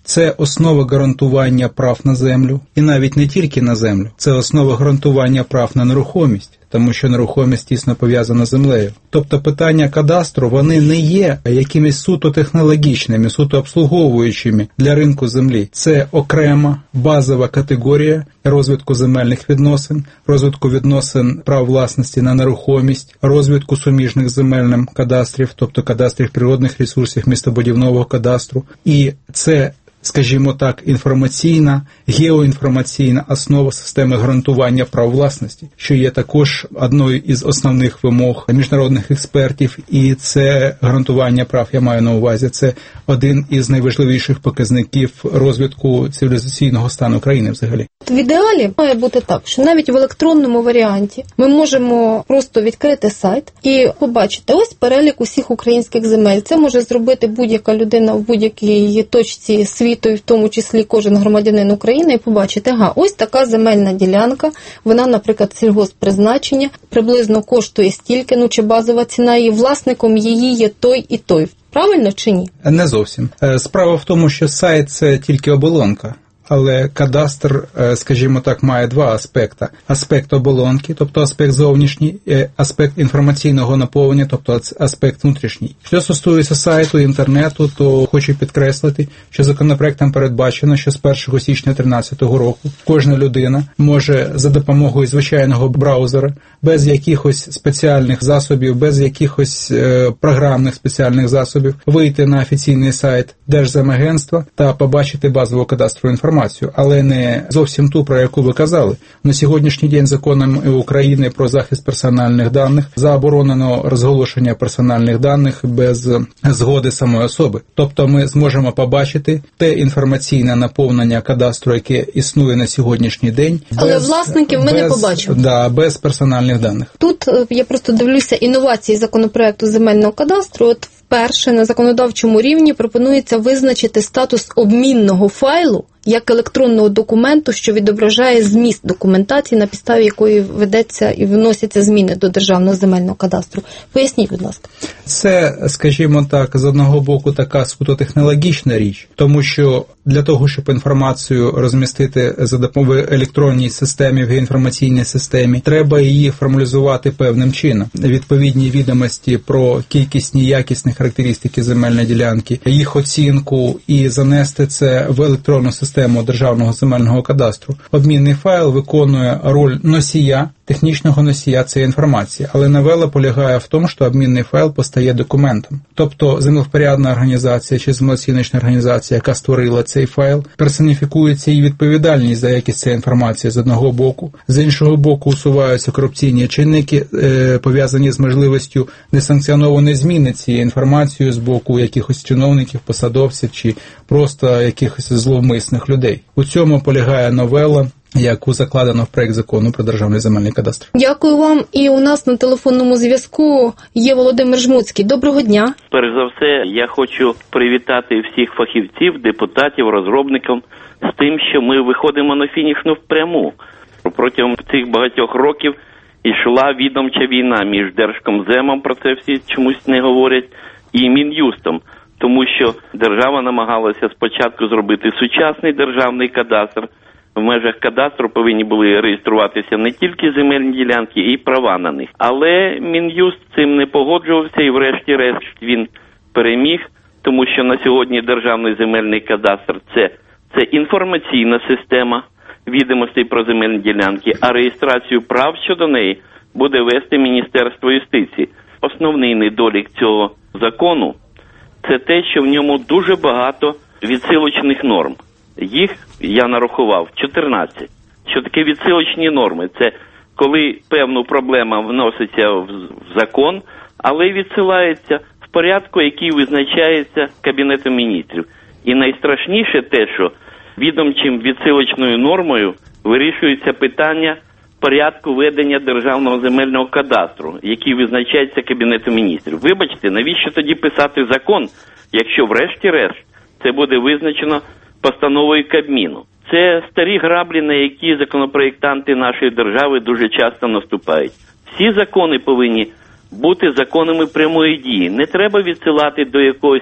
Це основа гарантування прав на землю. І навіть не тільки на землю. Це основа гарантування прав на нерухомість, тому що нерухомість тісно пов'язана з землею. Тобто питання кадастру, вони не є якимись суто технологічними, суто обслуговуючими для ринку землі. Це окрема базова категорія розвитку земельних відносин, розвитку відносин прав власності на нерухомість, розвитку суміжних земельним кадастрів, тобто кадастрів природних ресурсів, містобудівного кадастру. І це, скажімо так, інформаційна, геоінформаційна основа системи гарантування прав власності, що є також одною із основних вимог міжнародних експертів, і це гарантування прав, я маю на увазі, це один із найважливіших показників розвитку цивілізаційного стану країни взагалі. В ідеалі має бути так, що навіть в електронному варіанті ми можемо просто відкрити сайт і побачити ось перелік усіх українських земель. Це може зробити будь-яка людина в будь-якій точці світу, і в тому числі кожен громадянин України, і побачити, ось така земельна ділянка, вона, наприклад, сільгосппризначення, приблизно коштує стільки, чи базова ціна, і власником її є той і той. Правильно чи ні? Не зовсім. Справа в тому, що сайт – це тільки оболонка. Але кадастр, скажімо так, має два аспекти. Аспект оболонки, тобто аспект зовнішній, аспект інформаційного наповнення, тобто аспект внутрішній. Що стосується сайту, інтернету, то хочу підкреслити, що законопроектом передбачено, що з 1 січня 2013 року кожна людина може за допомогою звичайного браузера, без якихось спеціальних засобів, без якихось програмних спеціальних засобів, вийти на офіційний сайт Держземагентства та побачити базову кадастрову інформацію. Але не зовсім ту, про яку ви казали. На сьогоднішній день законом України про захист персональних даних заборонено розголошення персональних даних без згоди самої особи. Тобто ми зможемо побачити те інформаційне наповнення кадастру, яке існує на сьогоднішній день. Але власників ми не побачимо. Да, без персональних даних. Тут я просто дивлюся інновації законопроекту земельного кадастру. От вперше на законодавчому рівні пропонується визначити статус обмінного файлу як електронного документу, що відображає зміст документації, на підставі якої ведеться і вносяться зміни до Державного земельного кадастру. Поясніть, будь ласка. Це, скажімо так, з одного боку така суто технологічна річ, тому що для того, щоб інформацію розмістити за допомогою електронній системі, в інформаційній системі, треба її формалізувати певним чином. Відповідні відомості про кількісні якісні характеристики земельної ділянки, їх оцінку і занести це в електронну систему Державного земельного кадастру. Обмінний файл виконує роль носія, технічного носія цієї інформації, але новела полягає в тому, що обмінний файл постає документом. Тобто землевпорядна організація чи землеоціночна організація, яка створила цей файл, персоніфікується її відповідальність за якість цієї інформації з одного боку, з іншого боку усуваються корупційні чинники, пов'язані з можливістю несанкціонованої зміни цієї інформації з боку якихось чиновників, посадовців чи просто якихось зловмисних людей. У цьому полягає новела, яку закладено в проект закону про Державний земельний кадастр. Дякую вам. І у нас на телефонному зв'язку є Володимир Жмуцький. Доброго дня. Перш за все, я хочу привітати всіх фахівців, депутатів, розробників з тим, що ми виходимо на фінішну пряму. Протягом цих багатьох років йшла відомча війна між Держкомземом, про це всі чомусь не говорять, і Мін'юстом. Тому що держава намагалася спочатку зробити сучасний державний кадастр. В межах кадастру повинні були реєструватися не тільки земельні ділянки, і права на них. Але Мін'юст з цим не погоджувався і врешті-решт він переміг, тому що на сьогодні Державний земельний кадастр – це інформаційна система відомостей про земельні ділянки, а реєстрацію прав щодо неї буде вести Міністерство юстиції. Основний недолік цього закону – це те, що в ньому дуже багато відсилочних норм. Їх я нарахував 14. Що таке відсилочні норми? Це коли певна проблема вноситься в закон, але відсилається в порядку, який визначається Кабінетом міністрів. І найстрашніше те, що відомчим відсилочною нормою вирішується питання порядку ведення Державного земельного кадастру, який визначається Кабінетом міністрів. Вибачте, навіщо тоді писати закон, якщо врешті-решт це буде визначено постановою Кабміну? Це старі граблі, на які законопроєктанти нашої держави дуже часто наступають. Всі закони повинні бути законами прямої дії. Не треба відсилати до якогось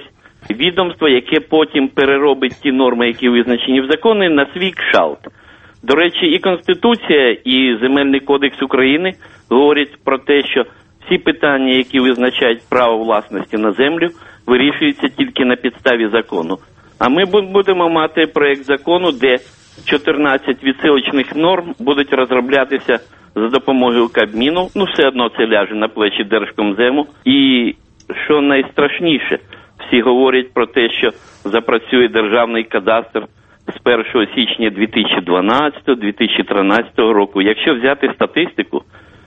відомство, яке потім переробить ті норми, які визначені в законі, на свій кшалт. До речі, і Конституція, і Земельний кодекс України говорять про те, що всі питання, які визначають право власності на землю, вирішуються тільки на підставі закону. А ми будемо мати проєкт закону, де 14 відсилочних норм будуть розроблятися за допомогою Кабміну. Все одно це ляже на плечі Держкомзему. І, що найстрашніше, всі говорять про те, що запрацює державний кадастр з 1 січня 2012-2013 року. Якщо взяти статистику,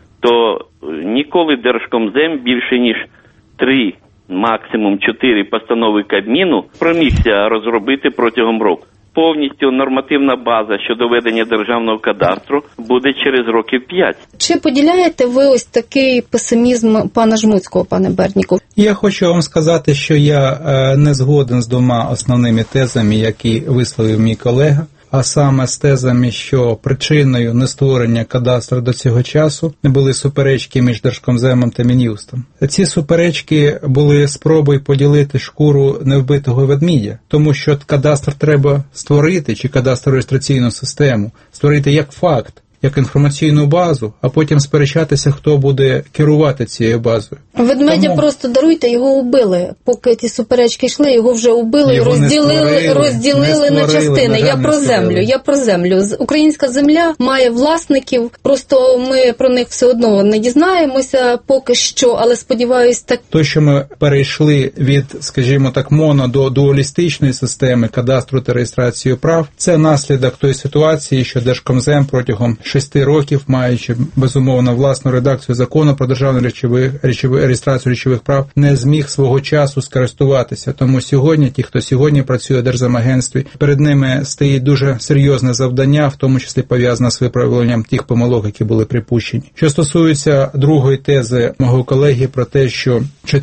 то ніколи Держкомзем більше ніж 3, максимум 4 постанови Кабміну промігся розробити протягом року. Повністю нормативна база щодо ведення державного кадастру буде через років 5. Чи поділяєте ви ось такий песимізм пана Жмуцького, пане Бердніков? Я хочу вам сказати, що я не згоден з двома основними тезами, які висловив мій колега. А саме з тезами, що причиною нестворення кадастру до цього часу були суперечки між Держкомземом та Мін'юстом. Ці суперечки були спробою поділити шкуру невбитого ведмідя, тому що кадастр треба створити, чи кадастро-реєстраційну систему, створити як факт, як інформаційну базу, а потім сперечатися, хто буде керувати цією базою. Ведмедя просто, даруйте, його убили. Поки ці суперечки йшли, його вже убили і розділили на частини. Я про землю. Українська земля має власників, просто ми про них все одно не дізнаємося поки що, але сподіваюсь так. То, що ми перейшли від, скажімо так, моно до дуалістичної системи кадастру та реєстрації прав, це наслідок тої ситуації, що Держкомзем протягом 6 років, маючи, безумовно, власну редакцію закону про державну реєстрацію речових прав, не зміг свого часу скористуватися. Тому сьогодні, ті, хто сьогодні працює в Держземагентстві, перед ними стоїть дуже серйозне завдання, в тому числі пов'язане з виправленням тих помилок, які були припущені. Що стосується другої тези мого колеги про те, що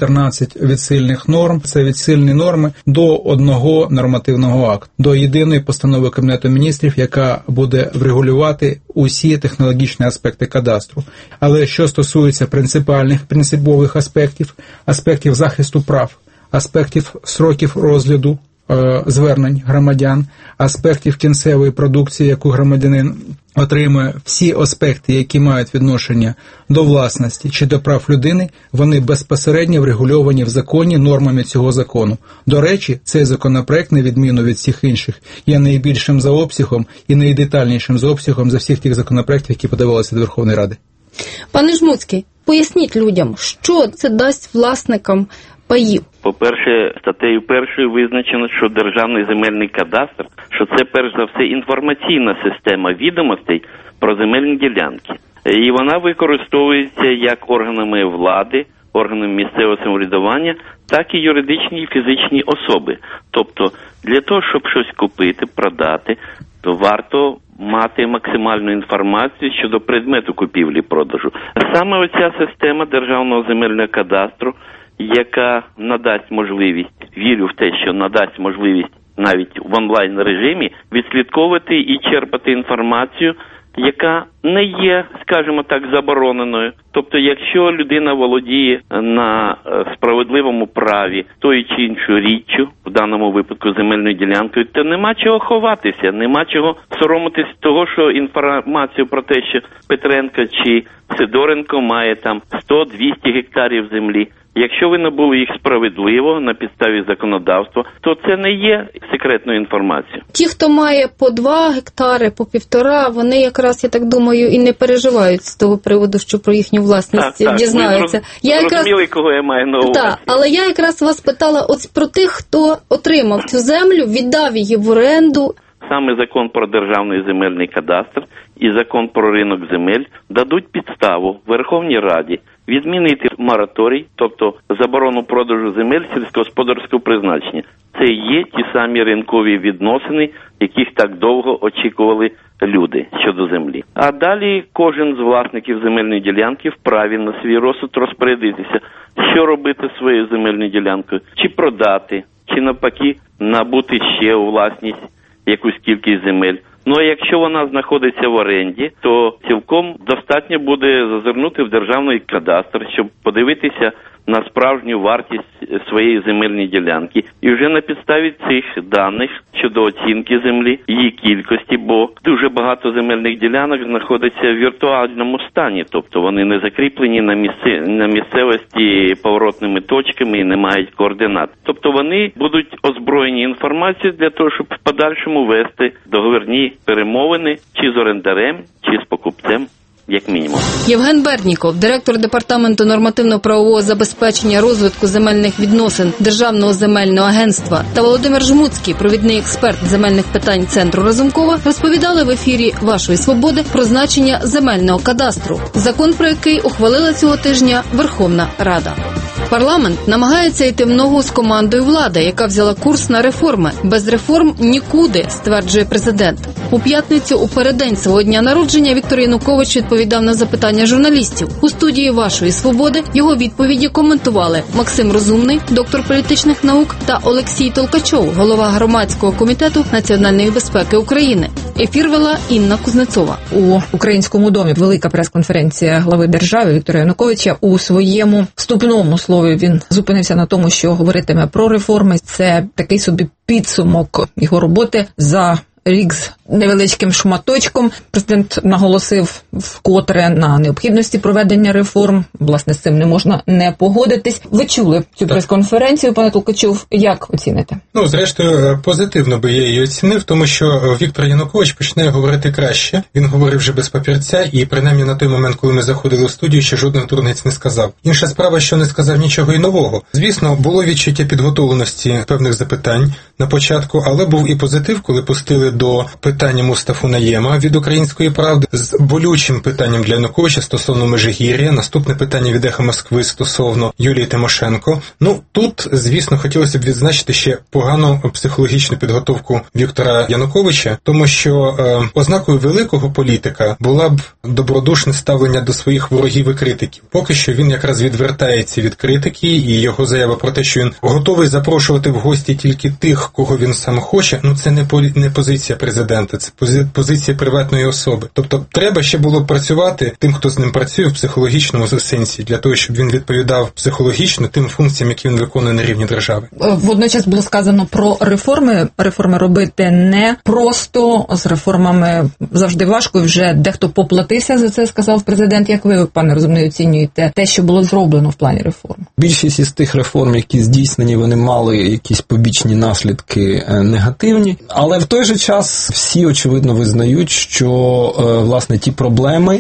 14 відсильних норм – це відсильні норми до одного нормативного акту, до єдиної постанови Кабінету міністрів, яка буде врегулювати усі технологічні аспекти кадастру. Але що стосується принципових аспектів захисту прав, аспектів строків розгляду звернень громадян, аспектів кінцевої продукції, яку громадянин отримує, всі аспекти, які мають відношення до власності чи до прав людини, вони безпосередньо врегульовані в законі нормами цього закону. До речі, цей законопроект, на відміну від всіх інших, є найбільшим за обсягом і найдетальнішим за обсягом за всіх тих законопроектів, які подавалися до Верховної Ради. Пане Жмуцький, поясніть людям, що це дасть власникам паїв? По-перше, статтею 1 визначено, що Державний земельний кадастр, що це перш за все інформаційна система відомостей про земельні ділянки. І вона використовується як органами влади, органами місцевого самоврядування, так і юридичні і фізичні особи. Тобто, для того, щоб щось купити, продати, то варто мати максимальну інформацію щодо предмету купівлі-продажу. Саме оця система Державного земельного кадастру, яка надасть можливість, вірю в те, що надасть можливість навіть в онлайн-режимі відслідковувати і черпати інформацію, яка не є, скажімо так, забороненою. Тобто, якщо людина володіє на справедливому праві тою чи іншою річчю, в даному випадку земельною ділянкою, то нема чого ховатися, нема чого соромитись того, що інформацію про те, що Петренко чи Сидоренко має там 100-200 гектарів землі, якщо ви набули їх справедливо на підставі законодавства, то це не є секретною інформацією. Ті, хто має по 2 гектари, по 1,5, вони якраз, я так думаю, і не переживають з того приводу, що про їхню власність дізнаються. Зрозуміли, кого я маю на увазі. Так, але я якраз вас питала ось про тих, хто отримав цю землю, віддав її в оренду. Саме закон про державний земельний кадастр і закон про ринок земель дадуть підставу Верховній Раді відмінити мораторій, тобто заборону продажу земель сільськогосподарського призначення. Це є ті самі ринкові відносини, яких так довго очікували люди щодо землі. А далі кожен з власників земельної ділянки вправі на свій розсуд розпорядитися, що робити зі своєю земельною ділянкою, чи продати, чи навпаки набути ще у власність якусь кількість земель. Ну, а якщо вона знаходиться в оренді, то цілком достатньо буде зазирнути в державний кадастр, щоб подивитися на справжню вартість своєї земельної ділянки. І вже на підставі цих даних щодо оцінки землі, її кількості, бо дуже багато земельних ділянок знаходиться в віртуальному стані, тобто вони не закріплені на місцевості поворотними точками і не мають координат. Тобто вони будуть озброєні інформацією для того, щоб в подальшому вести договірні перемовини чи з орендарем, чи з покупцем. Як мінімум. Євген Берніков, директор департаменту нормативно-правового забезпечення розвитку земельних відносин Державного земельного агентства, та Володимир Жмуцький, провідний експерт земельних питань Центру Разумкова, розповідали в ефірі «Вашої свободи» про значення земельного кадастру, закон про який ухвалила цього тижня Верховна Рада. Парламент намагається йти в ногу з командою влади, яка взяла курс на реформи. Без реформ нікуди, стверджує президент. У п'ятницю, у переддень свого дня народження, Віктор Янукович відповідав на запитання журналістів. У студії «Вашої свободи» його відповіді коментували Максим Розумний, доктор політичних наук, та Олексій Толкачов, голова громадського комітету національної безпеки України. Ефір вела Інна Кузнецова. У Українському домі велика прес-конференція глави держави Віктора Януковича. У своєму вступному слові він зупинився на тому, що говоритиме про реформи. Це такий собі підсумок його роботи за рік з невеличким шматочком. Президент наголосив вкотре на необхідності проведення реформ. Власне, з цим не можна не погодитись. Ви чули цю прес-конференцію, пане Толкачов. Як оціните? Зрештою, позитивно би я її оцінив, тому що Віктор Янукович починає говорити краще. Він говорив вже без папірця, і принаймні на той момент, коли ми заходили в студію, ще жодних дурниць не сказав. Інша справа, що не сказав нічого і нового. Звісно, було відчуття підготовленості певних запитань на початку, але був і позитив, коли пустили до питання Мустафу Наєма від «Української правди» з болючим питанням для Януковича стосовно Межигір'я, наступне питання від «Ехо Москви» стосовно Юлії Тимошенко. Тут, звісно, хотілося б відзначити ще погану психологічну підготовку Віктора Януковича, тому що ознакою великого політика була б добродушне ставлення до своїх ворогів і критиків. Поки що він якраз відвертається від критики, і його заява про те, що він готовий запрошувати в гості тільки тих, кого він сам хоче, це не позиція президента, це позиція приватної особи. Тобто треба ще було працювати тим, хто з ним працює в психологічному сенсі, для того, щоб він відповідав психологічно тим функціям, які він виконує на рівні держави. Водночас було сказано про реформи. Реформи робити не просто, з реформами завжди важко, вже дехто поплатився за це, сказав президент. Як ви, пане Розумний, оцінюєте те, що було зроблено в плані реформ? Більшість із тих реформ, які здійснені, вони мали якісь побічні наслідки негативні, але в той же час всі, очевидно, визнають, що, власне, ті проблеми,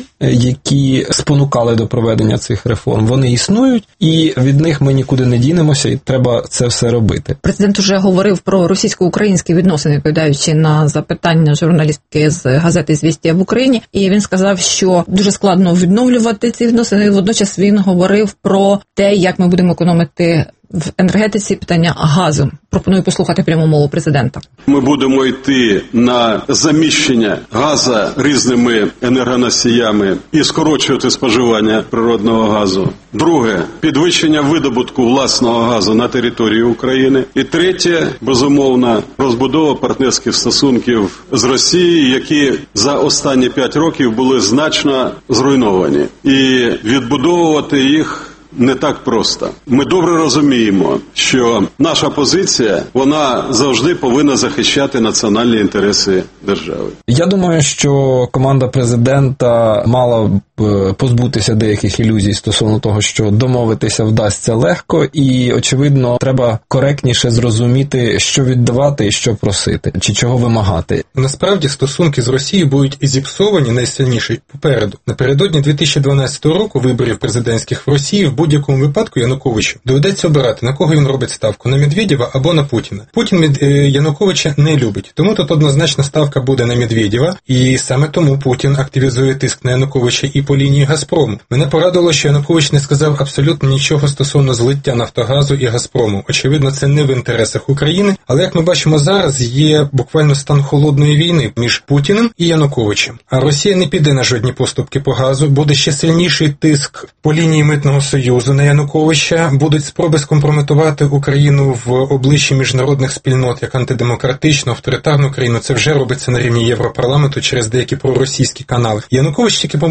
які спонукали до проведення цих реформ, вони існують, і від них ми нікуди не дінемося, і треба це все робити. Президент вже говорив про російсько-українські відносини, відповідаючи на запитання журналістки з газети «Звістія в Україні», і він сказав, що дуже складно відновлювати ці відносини, і водночас він говорив про те, як ми будемо економити в енергетиці питання газу. Пропоную послухати пряму мову президента. Ми будемо йти на заміщення газу різними енергоносіями і скорочувати споживання природного газу. Друге – підвищення видобутку власного газу на території України. І третє – безумовно, розбудова партнерських стосунків з Росією, які за останні 5 років були значно зруйновані. І відбудовувати їх не так просто. Ми добре розуміємо, що наша позиція, вона завжди повинна захищати національні інтереси держави. Я думаю, що команда президента мала б позбутися деяких ілюзій стосовно того, що домовитися вдасться легко, і, очевидно, треба коректніше зрозуміти, що віддавати і що просити, чи чого вимагати. Насправді, стосунки з Росією будуть зіпсовані найсильніше попереду. Напередодні 2012 року виборів президентських в Росії в будь-якому випадку Януковичу доведеться обирати, на кого він робить ставку, на Медведєва або на Путіна. Путін Януковича не любить, тому тут однозначно ставка буде на Медведєва, і саме тому Путін активізує тиск на Януковича і по лінії Газпрому. Мене порадило, що Янукович не сказав абсолютно нічого стосовно злиття Нафтогазу і Газпрому. Очевидно, це не в інтересах України, але, як ми бачимо зараз, є буквально стан холодної війни між Путіним і Януковичем. А Росія не піде на жодні поступки по газу, буде ще сильніший тиск по лінії Митного Союзу на Януковича, будуть спроби скомпрометувати Україну в обличчі міжнародних спільнот як антидемократичну, авторитарну країну. Це вже робиться на рівні Європарламенту через деякі проросійські канали. Янукович тільки помиляється в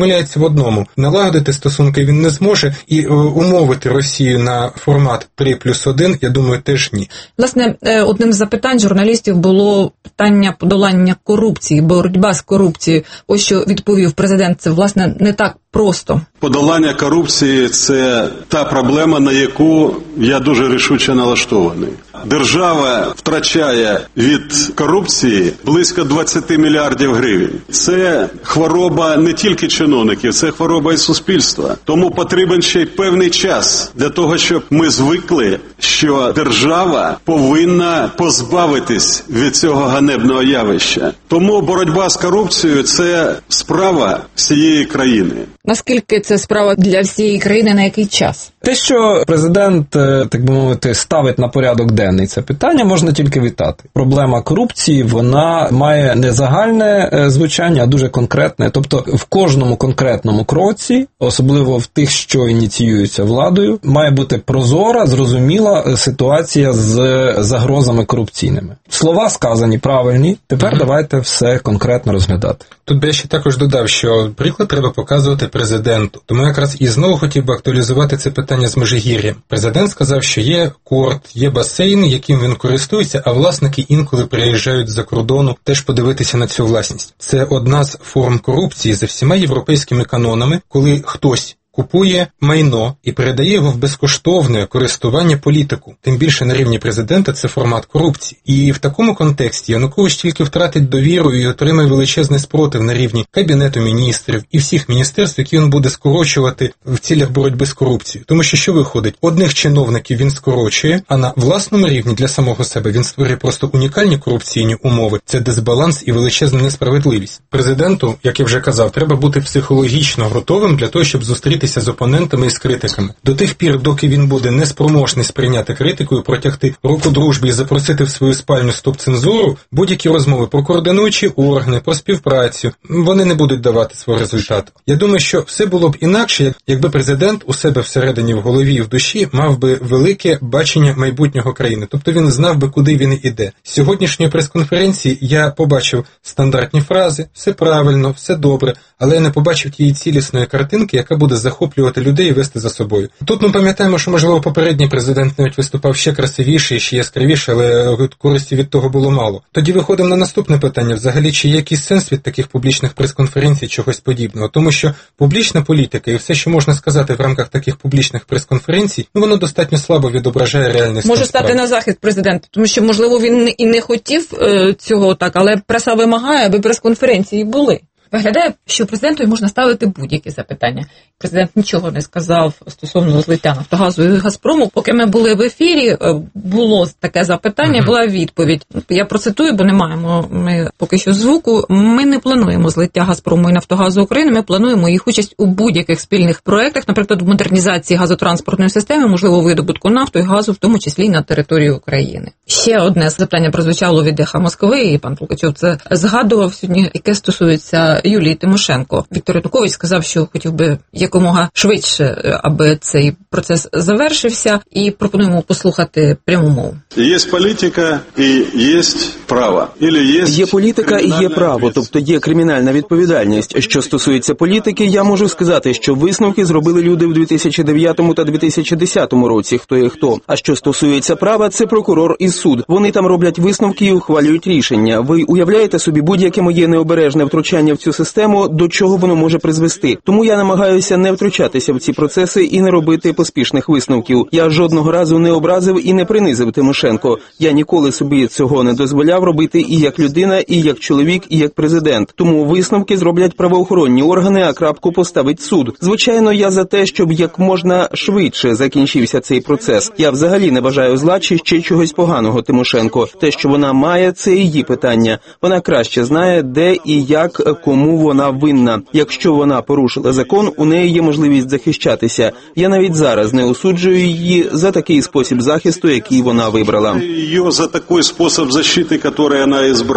в одному: налагодити стосунки він не зможе, і умовити Росію на формат 3+1, я думаю, теж ні. Власне, одним з запитань журналістів було питання подолання корупції, боротьба з корупцією. Ось що відповів президент, це, власне, не так просто. Подолання корупції – це та проблема, на яку я дуже рішуче налаштований. Держава втрачає від корупції близько 20 мільярдів гривень. Це хвороба не тільки чиновників, це хвороба і суспільства. Тому потрібен ще й певний час для того, щоб ми звикли, що держава повинна позбавитись від цього ганебного явища. Тому боротьба з корупцією – це справа всієї країни. Наскільки це справа для всієї країни, на який час? Те, що президент, так би мовити, ставить на порядок денний це питання, можна тільки вітати. Проблема корупції, вона має не загальне звучання, а дуже конкретне. Тобто в кожному конкретному кроці, особливо в тих, що ініціюються владою, має бути прозора, зрозуміла ситуація з загрозами корупційними. Слова сказані правильні, тепер давайте все конкретно розглядати. Тут би я ще також додав, що приклад треба показувати президенту. Тому якраз і знову хотів би актуалізувати це питання з Межигір'ям. Президент сказав, що є корт, є басейн, яким він користується, а власники інколи приїжджають з-за кордону теж подивитися на цю власність. Це одна з форм корупції за всіма європейськими канонами, коли хтось купує майно і передає його в безкоштовне користування політику. Тим більше на рівні президента це формат корупції. І в такому контексті Янукович тільки втратить довіру і отримає величезний спротив на рівні Кабінету міністрів і всіх міністерств, які він буде скорочувати в цілях боротьби з корупцією. Тому що виходить? Одних чиновників він скорочує, а на власному рівні для самого себе він створює просто унікальні корупційні умови. Це дисбаланс і величезна несправедливість. Президенту, як я вже казав, треба бути психологічно готовим для того, щоб зустріти з опонентами і з критиками. До тих пір, доки він буде неспроможний сприйняти критику і протягти руку дружби і запросити в свою спальню стоп-цензуру, будь-які розмови про координуючі органи, про співпрацю, вони не будуть давати свого результату. Я думаю, що все було б інакше, якби президент у себе всередині в голові і в душі мав би велике бачення майбутнього країни. Тобто він знав би, куди він іде. З сьогоднішньої прес-конференції я побачив стандартні фрази, все правильно, все добре, але я не побачив тієї цілісної картинки, яка буде захоплювати людей і вести за собою. Тут ми пам'ятаємо, що, можливо, попередній президент навіть виступав ще красивіше і ще яскравіше, але користі від того було мало. Тоді виходимо на наступне питання. Взагалі, чи є якийсь сенс від таких публічних прес-конференцій, чогось подібного? Тому що публічна політика і все, що можна сказати в рамках таких публічних прес-конференцій, воно достатньо слабо відображає реальність. Може стати на захист президента, тому що, можливо, він і не хотів цього так, але преса вимагає, аби прес-конференції були. Виглядає, що президенту можна ставити будь-які запитання. Президент нічого не сказав стосовно злиття Нафтогазу і Газпрому. Поки ми були в ефірі, було таке запитання, була відповідь. Я процитую, бо не маємо ми поки що звуку. Ми не плануємо злиття Газпрому і Нафтогазу України, ми плануємо їх участь у будь-яких спільних проєктах, наприклад, в модернізації газотранспортної системи, можливо, видобутку нафти і газу, в тому числі й на території України. Ще одне запитання прозвучало від «Еха Москви», і пан Толкачов це згадував сьогодні, яке стосується Юлії Тимошенко. Віктор Янукович сказав, що хотів би якомога швидше, аби цей процес завершився, і пропонуємо послухати пряму мову. Є політика і є право. Є політика і є право, тобто є кримінальна відповідальність. Що стосується політики, я можу сказати, що висновки зробили люди в 2009 та 2010 році, хто є хто. А що стосується права, це прокурор і суд. Вони там роблять висновки і ухвалюють рішення. Ви уявляєте собі будь-яке моє необережне втручання в цю систему, до чого воно може призвести. Тому я намагаюся не втручатися в ці процеси і не робити поспішних висновків. Я жодного разу не образив і не принизив Тимошенко. Я ніколи собі цього не дозволяв робити і як людина, і як чоловік, і як президент. Тому висновки зроблять правоохоронні органи, а крапку поставить суд. Звичайно, я за те, щоб як можна швидше закінчився цей процес. Я взагалі не бажаю зла чи ще чогось поганого Тимошенко. Те, що вона має, це її питання. Вона краще знає, де і як, кому вона винна. Якщо вона порушила закон, у неї є можливість захищатися. Я навіть зараз не осуджую її за такий спосіб захисту, який вона вибрала. Її за такий спосіб захисту, який вона обрала.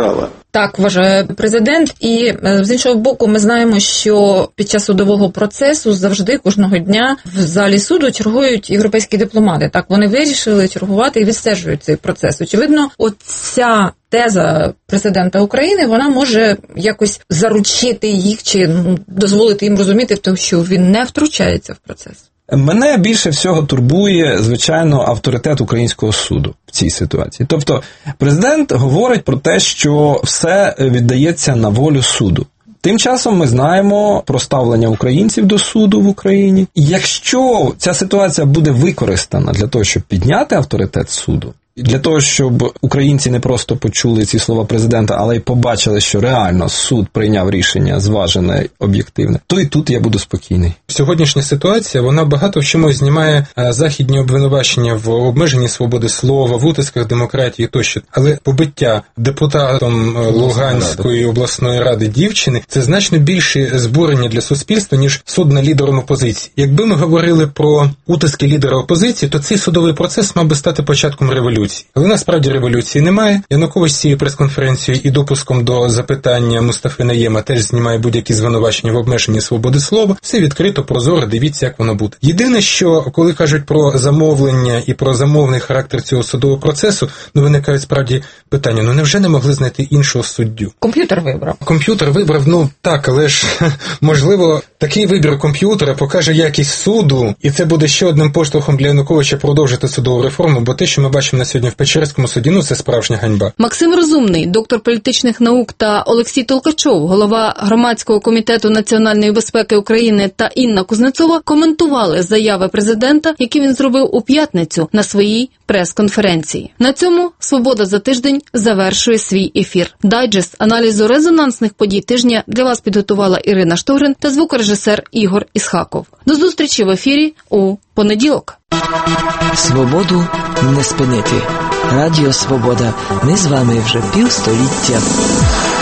Так вважає президент. І з іншого боку, ми знаємо, що під час судового процесу завжди кожного дня в залі суду чергують європейські дипломати. Так, вони вирішили чергувати і відстежують цей процес. Очевидно, оця теза президента України, вона може якось заручити їх чи дозволити їм розуміти, що він не втручається в процес. Мене більше всього турбує, звичайно, авторитет українського суду в цій ситуації. Тобто президент говорить про те, що все віддається на волю суду. Тим часом ми знаємо про ставлення українців до суду в Україні. Якщо ця ситуація буде використана для того, щоб підняти авторитет суду, для того, щоб українці не просто почули ці слова президента, але й побачили, що реально суд прийняв рішення зважене, об'єктивне, то і тут я буду спокійний. Сьогоднішня ситуація, вона багато в чому знімає західні обвинувачення в обмеженні свободи слова, в утисках демократії тощо. Але побиття депутатом Луганської обласної ради дівчини – це значно більше збурення для суспільства, ніж суд над лідером опозиції. Якби ми говорили про утиски лідера опозиції, то цей судовий процес мав би стати початком революції. Але насправді революції немає. Янукович цією прес-конференцією і допуском до запитання Мустафи Найєма теж знімає будь-які звинувачення в обмеженні свободи слова. Все відкрито, прозоро, дивіться, як воно буде. Єдине, що коли кажуть про замовлення і про замовний характер цього судового процесу, виникають справді питання, невже не могли знайти іншого суддю? Комп'ютер вибрав. Комп'ютер вибрав, так, але ж, можливо, такий вибір комп'ютера покаже якість суду, і це буде ще одним поштовхом для Януковича продовжити судову реформу, бо те, що ми бачимо на сьогодні в Печерському суді, це справжня ганьба. Максим Розумний, доктор політичних наук, та Олексій Толкачов, голова Громадського комітету національної безпеки України, та Інна Кузнецова коментували заяви президента, які він зробив у п'ятницю на своїй прес-конференції. На цьому «Свобода за тиждень» завершує свій ефір. Дайджест аналізу резонансних подій тижня для вас підготувала Ірина Штогрин та звукорежисер Ігор Ісхаков. До зустрічі в ефірі у понеділок. Свободу не спинити. Радіо Свобода. Ми з вами вже півстоліття.